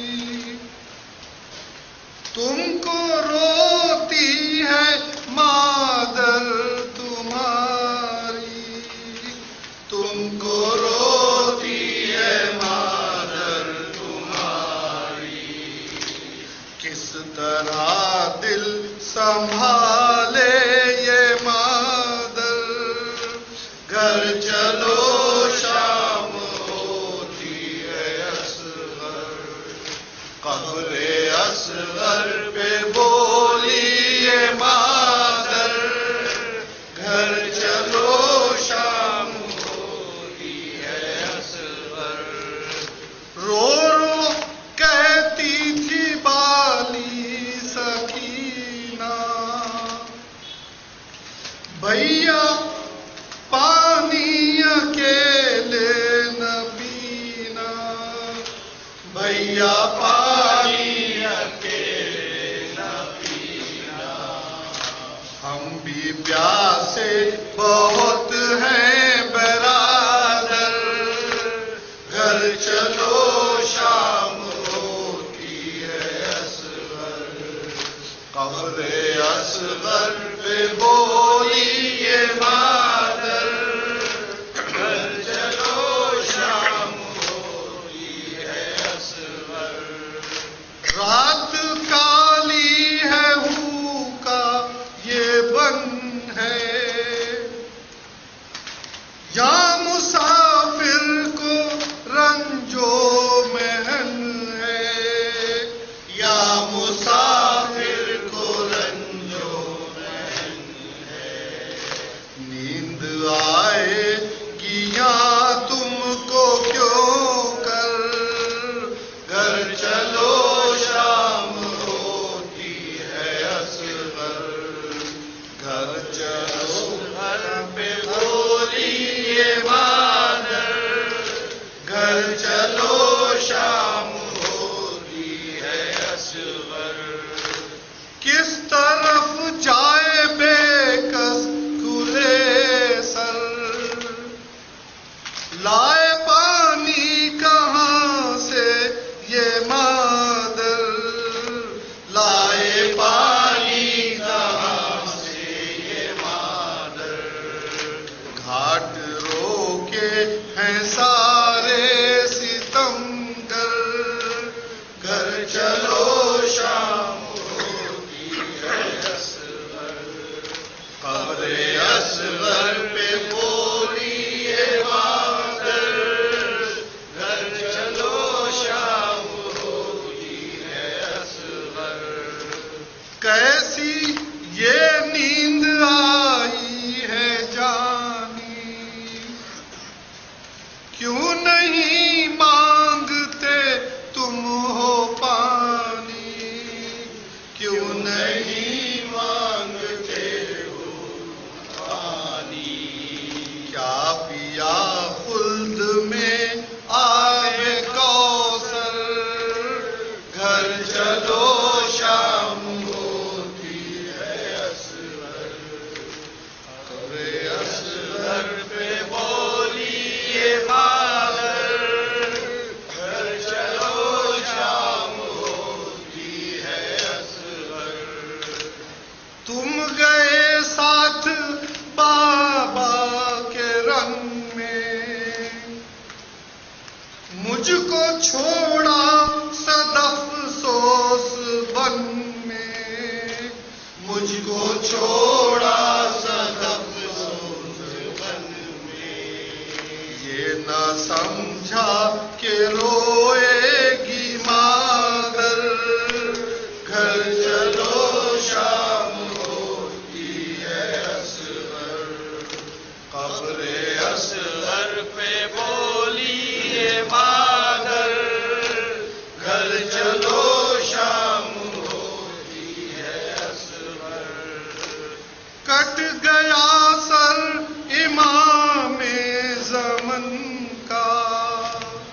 Speaker 2: تم کو روتی ہے مادر تمہاری تم کو روتی ہے مادر تمہاری کس طرح دل سنبھالے یہ مادر گھر چلو شام ہوتی ہے اصغر قبر اصغر پہ بولی مادر گھر چلو شام ہوتی ہے اصغر رو رو کہتی تھی بالی سکینہ بھیا پانی اکیلے نہ پینا بھیا پانی اکیلے نہ پینا ہم بھی پیاسے بہت ہیں برادر گھر چلو شام ہوتی ہے اصغر قبر اصغر پہ بولی مادر گھر چلو شام ہوتی ہے اصغر رات کالی ہے ہو کا یہ بن ہے یا مسافر کو رنجو محن ہے یا مسافر کو رنجو محن ہے نیند آئے گی یا تم کو کیوں کر گھر چلو شام ہوتی ہے اصغر گھر چلو گھر پہ بولی مادر گھر چلو شام ہوتی ہے اصغر کس طرف جائے بے کس کھلے سر لائے پانی کہاں سے یہ مادر لائے پانی کہاں سے یہ مادر گھاٹ رو کے ہیں سارے ستم گھر چلو شام ہوتی ہے اصغر قبر اصغر پہ بولی مادر گھر چلو شام ہوتی ہے اصغر کیسی یہ نیند آئی ہے جانی کیوں نہیں مانگتے تم ہو پانی کیوں نہیں مانگتے ہو پانی کیا پیا خلد میں آب کوثر گھر چلو شام ہوتی ہے اصغر قبر اصغر پہ بولی مادر گھر چلو شام ہوتی ہے اصغر تم گئے ساتھ بابا کے رنگ میں مجھ کو چھوڑا صدف سوس بن میں مجھ کو چھوڑا صدف سوس بن میں یہ نہ سمجھا کہ روئے گی مادر، گھر چلو شام ہوتی ہے اصغر، قبر اصغر پہ بولی یہ مادر، گھر چلو شام ہوتی ہے اصغر، کٹ گیا سر امام زمن کا،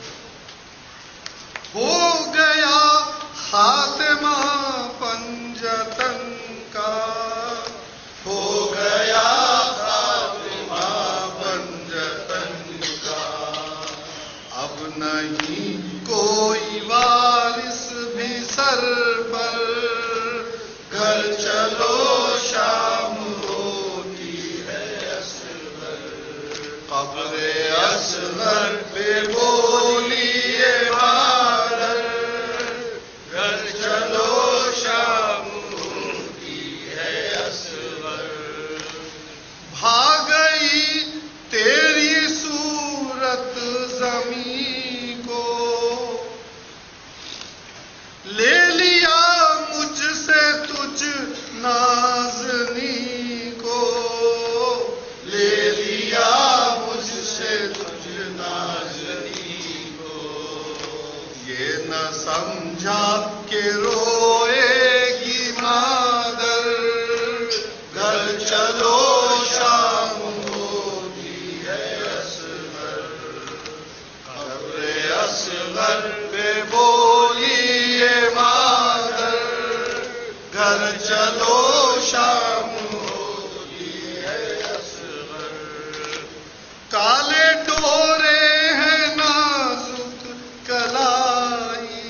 Speaker 2: ہو گیا خاتمہ پنجتن کا، ہو گیا خاتمہ پنجتن کا، اب نہیں کوئی وارث بھی سر پر، گھر چلو شام ہوتی ہے اصغر، قبر اصغر پہ بولی یہ مادر، گھر چلو شام ہوتی ہے اصغر، بھاگ گئی تیری صورت زمین کو، لے لیا مجھ سے تجھ نازنی کو، لے لیا مجھ سے تجھ نازنی کو، یہ نہ سمجھا کہ روئے گی مادر، گھر چلو شام ہوتی ہے اصغر، قبر اصغر پہ بولی یہ مادر، گھر چلو شام ہوتی ہے اصغر، کالے ڈورے ہیں نازک کلائی،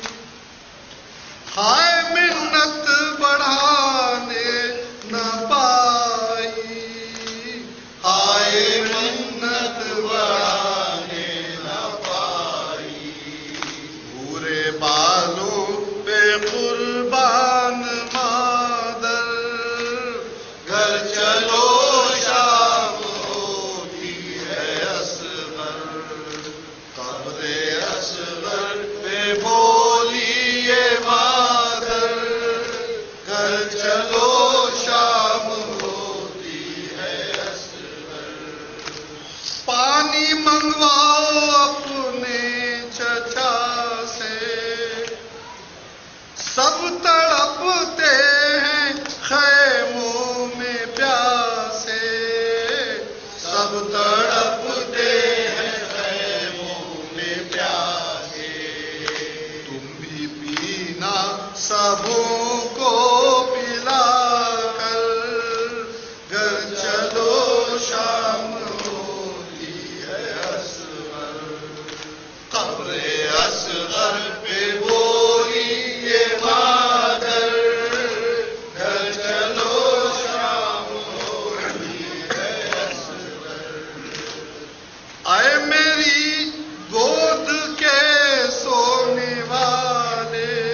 Speaker 2: ہائے منت بڑھانے نہ پائی، ہائے منت بڑھانے نہ پائی، بھورے بالوں پہ قربان مادر، گھر چلو شام ہوتی ہے اصغر، قبر اصغر پہ بولی یہ مادر، گھر چلو شام ہوتی ہے اصغر، پانی منگواؤ اپنے چچا سے، سب تڑپتے ہیں خیموں میں پیاسے، سب تڑپتے ہیں خیموں میں پیاسے، تم بھی پینا سبوں کو پلا کر، گھر چلو شام ہوتی ہے اصغر، قبر اصغر پہ بولی یہ مادر، گھر چلو شام ہوتی ہے اصغر، اے میری گود کے سونے والے،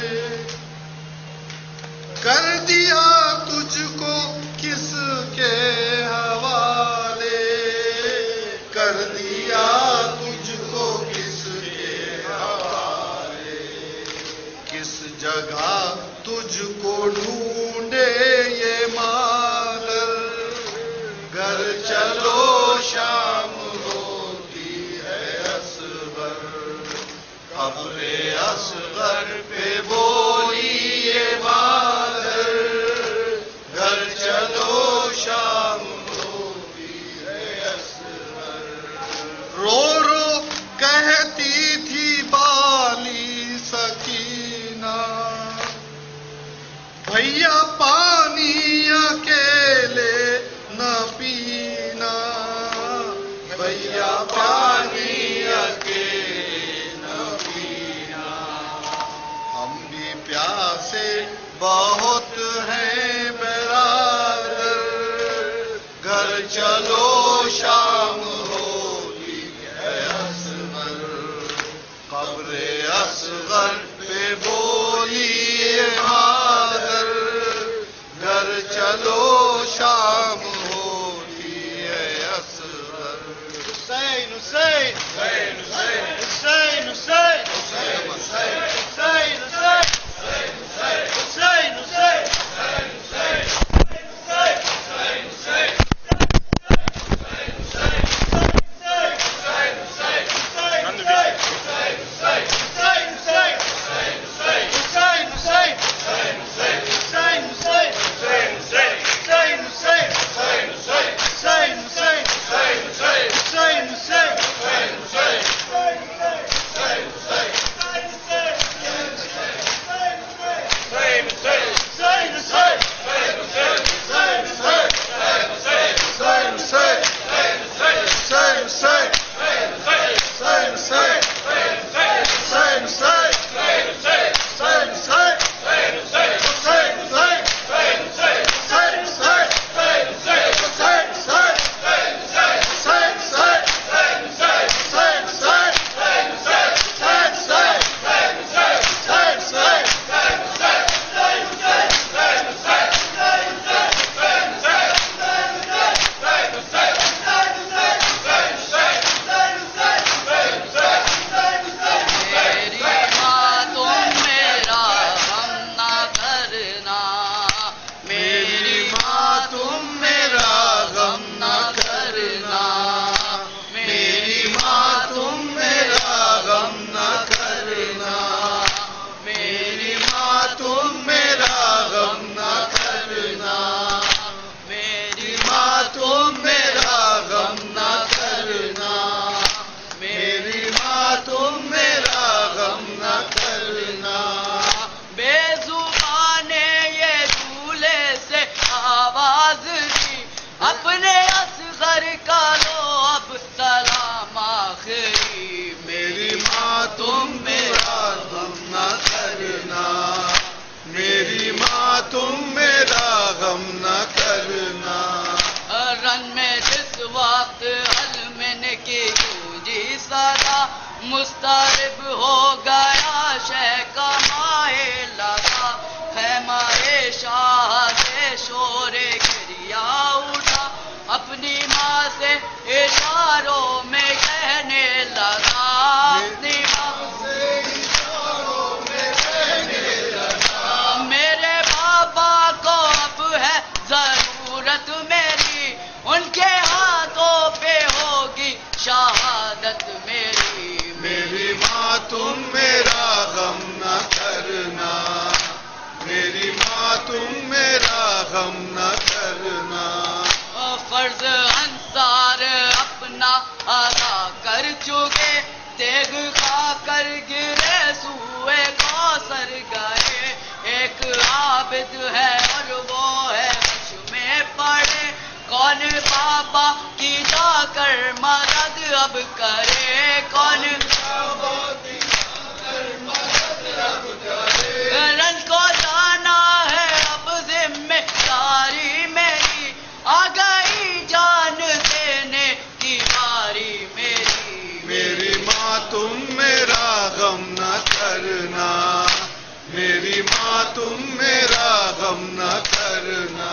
Speaker 2: کر دیا تجھ کو کس کے حوالے، کر دیا تجھ کو کس کے حوالے، کس جگہ تجھ کو ڈھونڈے یہ مادر، گھر چلو شام ہوتی ہے اصغر، قبر اصغر پہ بولی یہ مادر، گھر چلو شام ہوتی ہے اصغر، رو رو کہتی تھی بالی سکینہ، بھیا پانی اکیلے نہ پینا، بھیا پانی اکیلے نہ پینا، ہم بھی پیاسے بہت ہیں برادر، گھر چلو شام ہوتی ہے اصغر، قبر اصغر پہ بولی یہ مادر، گھر چلو شام ہوتی ہے اصغر، حسین
Speaker 3: مسترب ہو گیا شہ کا مائے لگا ہے مائے شاہ سے شور گریا اٹھا اپنی ماں سے اشاروں میں کہنے لگا اپنی ماں سے اشاروں میں کہنے لگا میرے بابا کو اب ہے ضرورت میری ان کے ہاتھوں پہ ہوگی شہادت میری
Speaker 2: میری ماں تم میرا غم نہ کرنا میری ماں تم میرا غم نہ کرنا
Speaker 3: فرض انصار اپنا ادا کر چکے تیغ کھا کر گرے سوئے کوثر گئے ایک عابد ہے اور وہ ہے عرش میں پڑے کون بابا کی جا کر مدد اب کرے کون بابا کی جا کر مدد اب کرے رنج کو جانا ہے اب ذمہ داری میری آ گئی جان دینے کی باری میری
Speaker 2: میری ماں تم میرا غم نہ کرنا میری ماں تم میرا غم نہ کرنا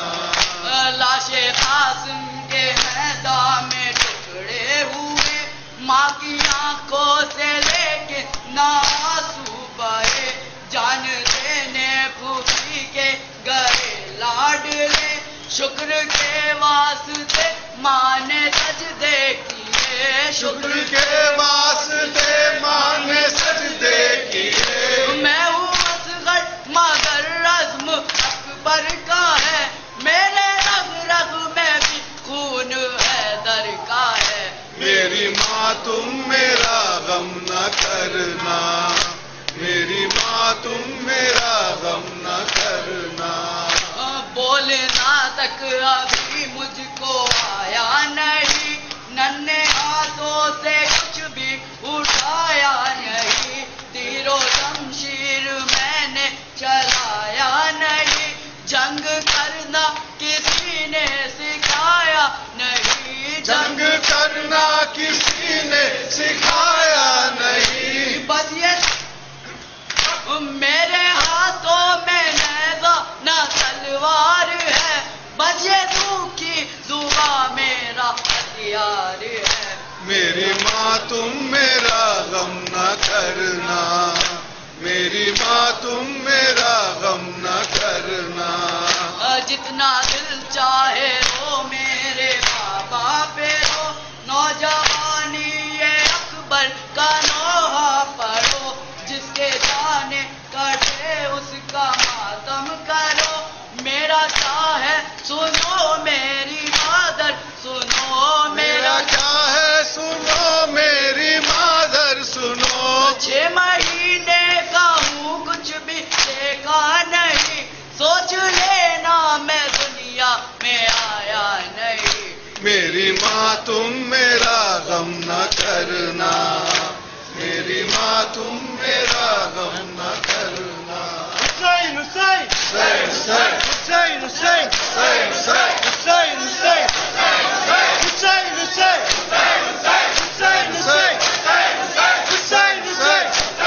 Speaker 3: لاش قاسم کے میدان میں ٹکڑے ہوئے ماں کی آنکھوں سے لیکن نہ آنسو بہے جان دینے پھوپھی کے گئے لاڈلے شکر کے واسطے ماں نے سجدے کیے
Speaker 2: شکر کے واسطے ماں نے سجدے کیے
Speaker 3: میں ہوں اصغر مگر رزم اکبر کا ہے میرے رگ رگ میں بھی خون حیدر کا ہے
Speaker 2: میری ماں تم میرا غم نہ کرنا میری ماں تم میرا غم نہ کرنا
Speaker 3: بولنا تک ابھی مجھ کو آیا نہیں ننھے ہاتھوں سے کچھ بھی اٹھایا نہیں تیر و شمشیر میں نے چلایا نہیں جنگ کرنا کسی نے سکھایا نہیں
Speaker 2: جنگ کرنا کسی نے سکھایا نہیں
Speaker 3: بس یہ میرے ہاتھوں میں نیزہ نہ تلوار ہے بس یہ تو کی زباں میرا ہتھیار ہے
Speaker 2: میری ماں ماں تم میرا غم نہ کرنا، میری ماں تم میرا غم نہ کرنا،
Speaker 3: جتنا دل چاہے رو میرے بابا پہ رو، نوجوانی یہ اکبر کا نوحہ پڑھو، جس کے جانے کٹے اس کا ماتم کرو، میرا کیا ہے سنو میری مادر، سنو
Speaker 2: میرا کیا ہے سنو میری مادر سنو،
Speaker 3: 6 مہینے کا ہوں کچھ بھی دیکھا نہیں، سوچ لینا میں دنیا میں آیا نہیں،
Speaker 2: میری ماں تم میرا غم نہ کرنا، میری ماں تم میرا غم نہ کرنا،
Speaker 4: حسین حسین
Speaker 2: حسین حسین
Speaker 4: حسین حسین
Speaker 2: حسین حسین
Speaker 4: حسین حسین حسین حسین حسین حسین حسین حسین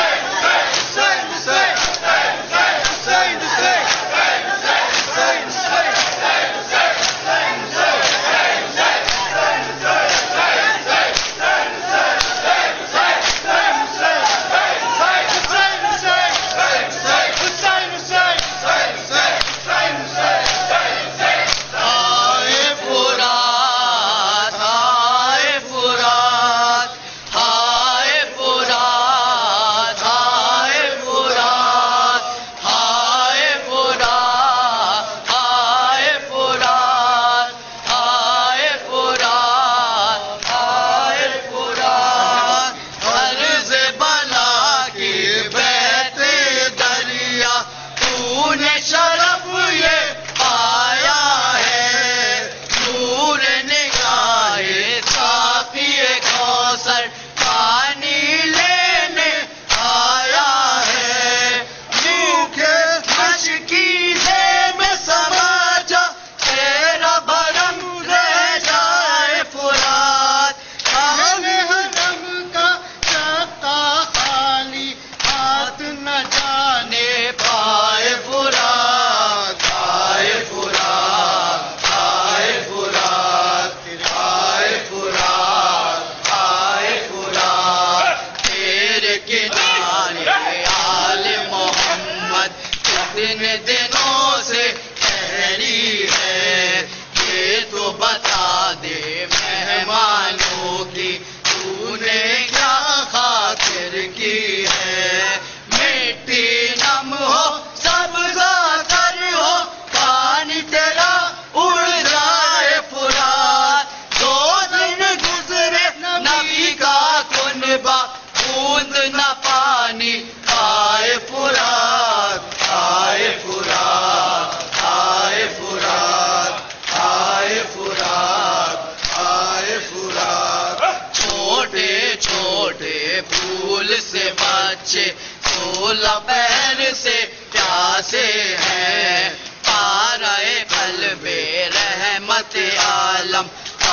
Speaker 3: عالم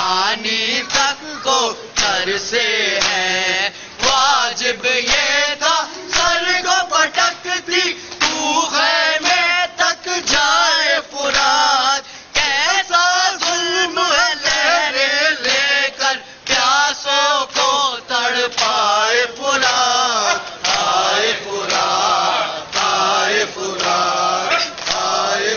Speaker 3: پانی تک کو ترسے ہے، واجب یہ تھا سر کو پٹکتی تو خیمے تک جائے فرات، کیسا ظلم ہے لہریں لے کر پیاسوں کو تڑپائے فرات،
Speaker 2: آئے فرات آئے فرات آئے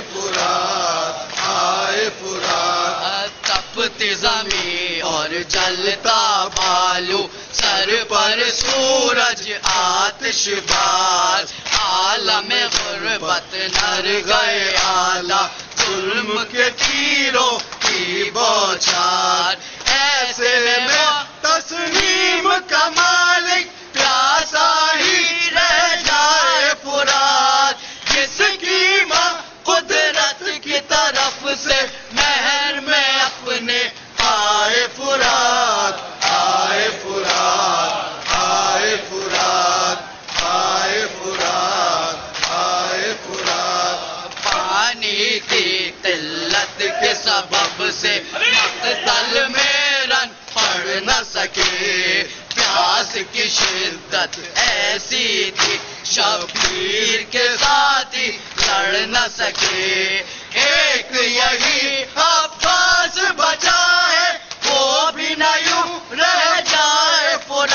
Speaker 2: فرات آئے فرات،
Speaker 3: تپتی زمین اور جلتا بالو، سر پر سورج آتش باز، عالم غربت نر گئے آلہ، ظلم کے تیروں کی بوچھار، ایسے میں تسلیم کا مالک پیاسا ہی رہ جائے فرات، جس کی ماں قدرت کی طرف سے مہر میں اپنے آئے فرات،
Speaker 2: آئے فرات آئے فرات آئے فرات آئے فرات،
Speaker 3: پانی کی قلت کے سبب سے مقتل میں رن پڑ نہ سکے، پیاس کی شدت ایسی تھی شبیر کے ساتھ ہی لڑ نہ سکے، ایک یہی عباس بچا ہے وہ بھی نہ یوں رہ جائے فرات۔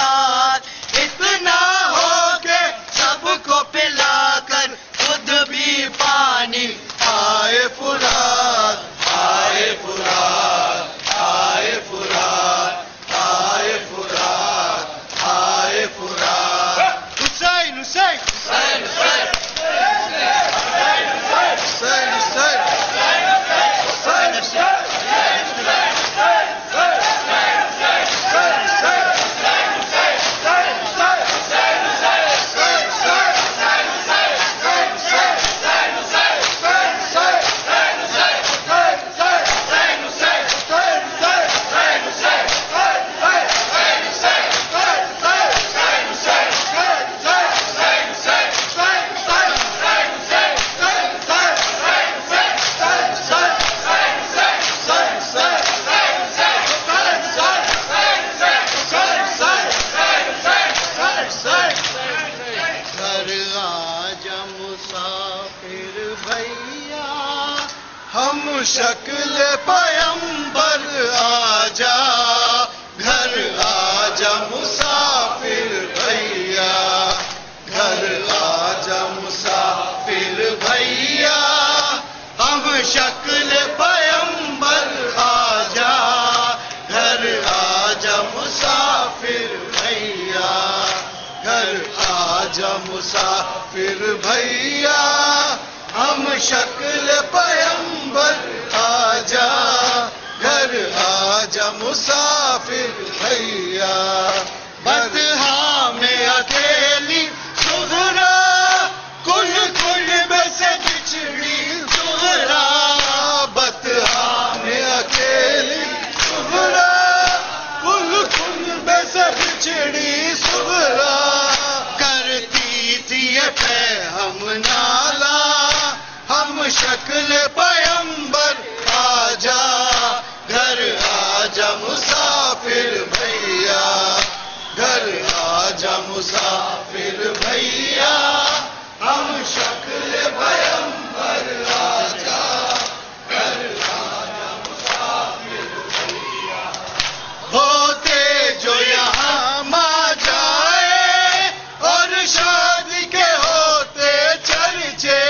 Speaker 2: شکل پیمبر آجا گھر آجا مسافر بھیا گھر آجا مسافر بھیا ہم شکل پیمبر آجا گھر آجا مسافر بھیا گھر آجا مسافر بھیا ہم شکل پیمبر آجا گھر آجا مسافر بھیا بدہا میں اکیلی سغرا کل کل بس بچھڑی سغرا بدہا میں اکیلی سغرا کل کل بس بچھڑی سغرا کرتی تھی یہ ہم نالا ہم شکل پیمبر آجا گھر آجا مسافر بھیا گھر آجا مسافر بھیا ہم شکل پیمبر آجا گھر آجا مسافر بھیا ہوتے جو یہاں ماں جائے اور شادی کے ہوتے چرچے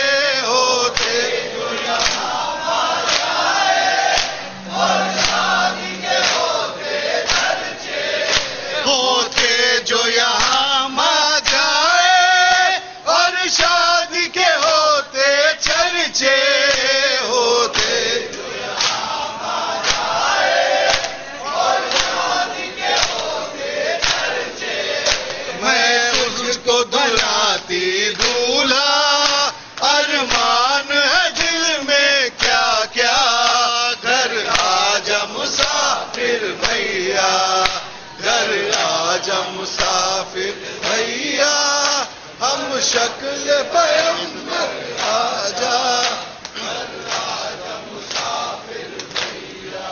Speaker 2: جو یہاں ماں جائے اور شادی کے ہوتے چرچے ہوتے جو یہاں ماں جائے اور شادی کے ہوتے چرچے میں اس کو دلاتی دولہا ارمان ہے دل میں کیا کیا گھر آجا مسافر بھیا گھر آجا مسافر بھیا ہم شکل پیمبر آجا گھر آجا مسافر بھیا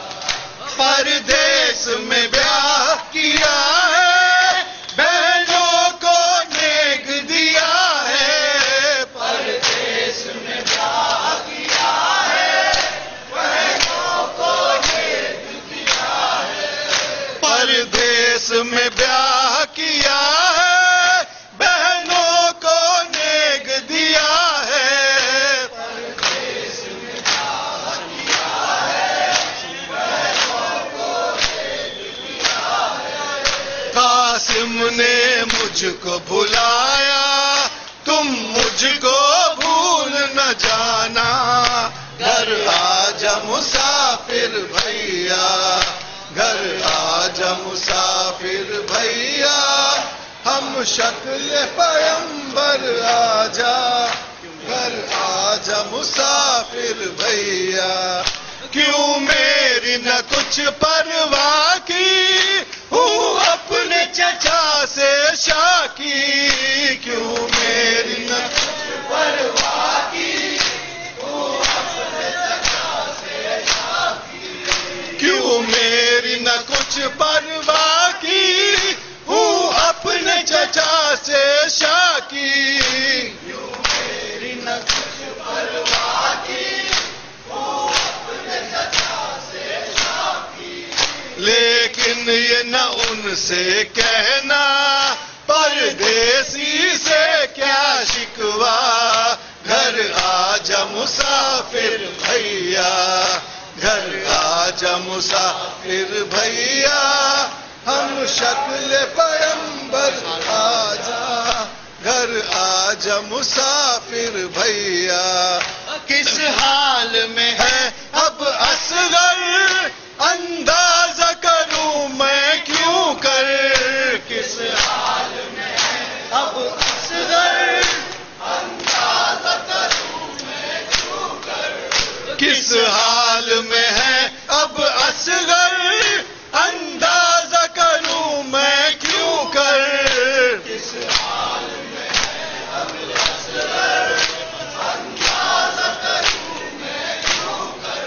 Speaker 2: پردیس میں بیاہ کیا ہے بہنوں کو نیک دیا ہے پردیس میں بیاہ کیا ہے بہنوں کو نیک دیا ہے پردیس میں بیاہ کیا ہے بہنوں کو نیک دیا ہے پردیس میں بیاہ کیا ہے بہنوں کو نیک دیا ہے قاسم نے مجھ کو بھلایا تم مجھ کو بھول نہ جانا گھر آجا مسافر بھیا گھر آجا مسافر بھیا ہم شکل پیمبر آجا گھر آجا مسافر بھیا کیوں میری نہ کچھ پرواہ کی ہوں اپنے چچا سے شاکی کیوں میری نہ کچھ پرواہ کی ہوں اپنے چچا سے شاکی کیوں میری نہ کچھ پرواہ کی ہوں اپنے چچا سے شاکی کیوں میری نہ کچھ پرواہ کی ہوں اپنے چچا سے شاکی لیکن یہ نہ ان سے کہنا پردیسی سے کیا شکوا گھر آجا مسافر بھیا گھر آجا مسافر بھیا ہم شکل پیمبر آجا گھر آجا مسافر بھیا کس حال میں ہے اب اصغر اندازہ کروں میں کیوں کر کس حال میں ہے اب اصغر اندازہ کروں میں کیوں کر کس حال میں ہے اب اصغر اندازہ کروں میں کیوں کر کس حال میں ہے اب اصغر اندازہ کروں میں کیوں کر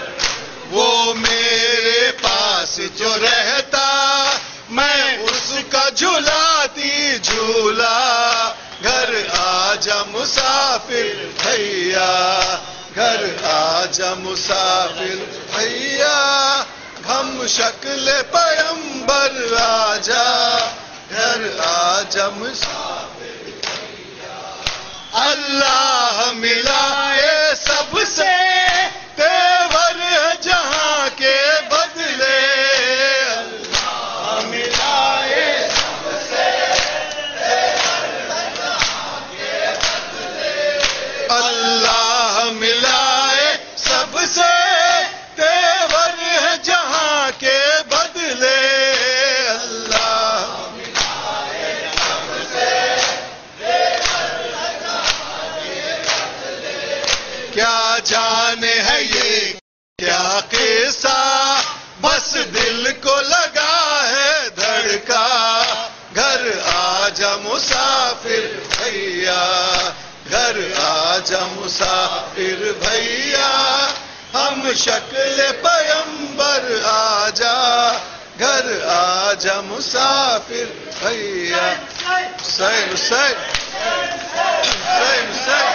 Speaker 2: آجا مسافر بھیا ہم شکل پیمبر آجا گھر آجا مسافر بھیا اللہ ملائے سب سے تیور ہے جہاں کے بدلے اللہ ملائے سب سے اللہ ملائے سب سے تیور ہے جہاں کے بدلے اللہ ملائے سب سے تیور ہے جہاں کے بدلے کیا جانے ہے یہ کیا قصہ بس دل کو لگا ہے دھڑکا گھر آجا مسافر بھیا گھر آجا مسافر بھیا ہم شکل پیمبر آجا گھر آجا مسافر بھیا حسین حسین حسین حسین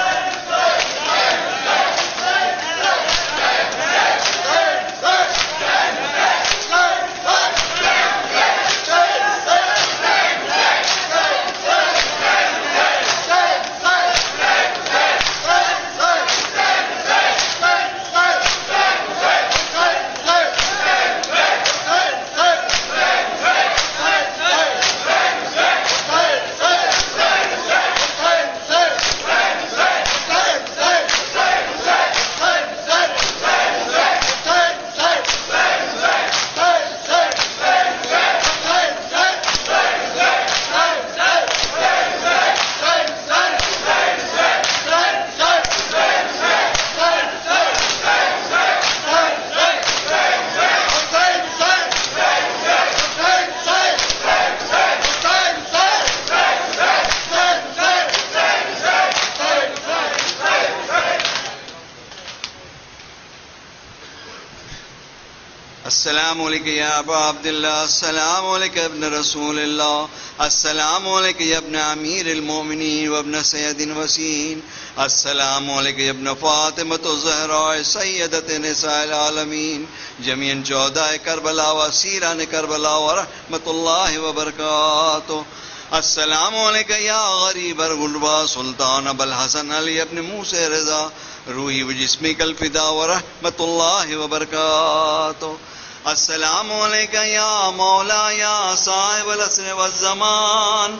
Speaker 5: السلام علیکم یا ابا عبداللہ السلام علیکم ابن رسول اللہ السلام علیکم یا ابن امیر المومنین وابن سید وسین السلام علیکم ابن فاطمۃ الزہراء سیدۃ نساء العالمین جمیعاً شہداء کربلا و اسیران کربلا ورحمۃ اللہ وبرکاتہ السلام علیکم یا غریب الغربا سلطان ابو الحسن علی ابن موسی رضا روحی و جسمی الفدا ورحمۃ اللہ وبرکاتہ السلام علیکم یا مولا یا صاحب العصر والزمان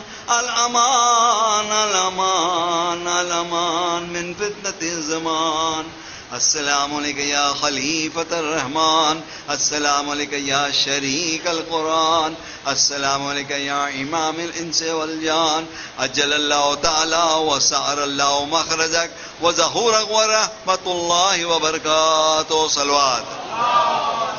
Speaker 5: الامان الامان الامان من فتنة الزمان السلام علیکم یا خلیفۃ الرحمن السلام علیکم یا شریک القرآن السلام علیکم یا امام الانس والجان اجل اللہ تعالی وسعر اللہ مخرجک وظہورک ورحمۃ اللہ وبرکاتہ صلوات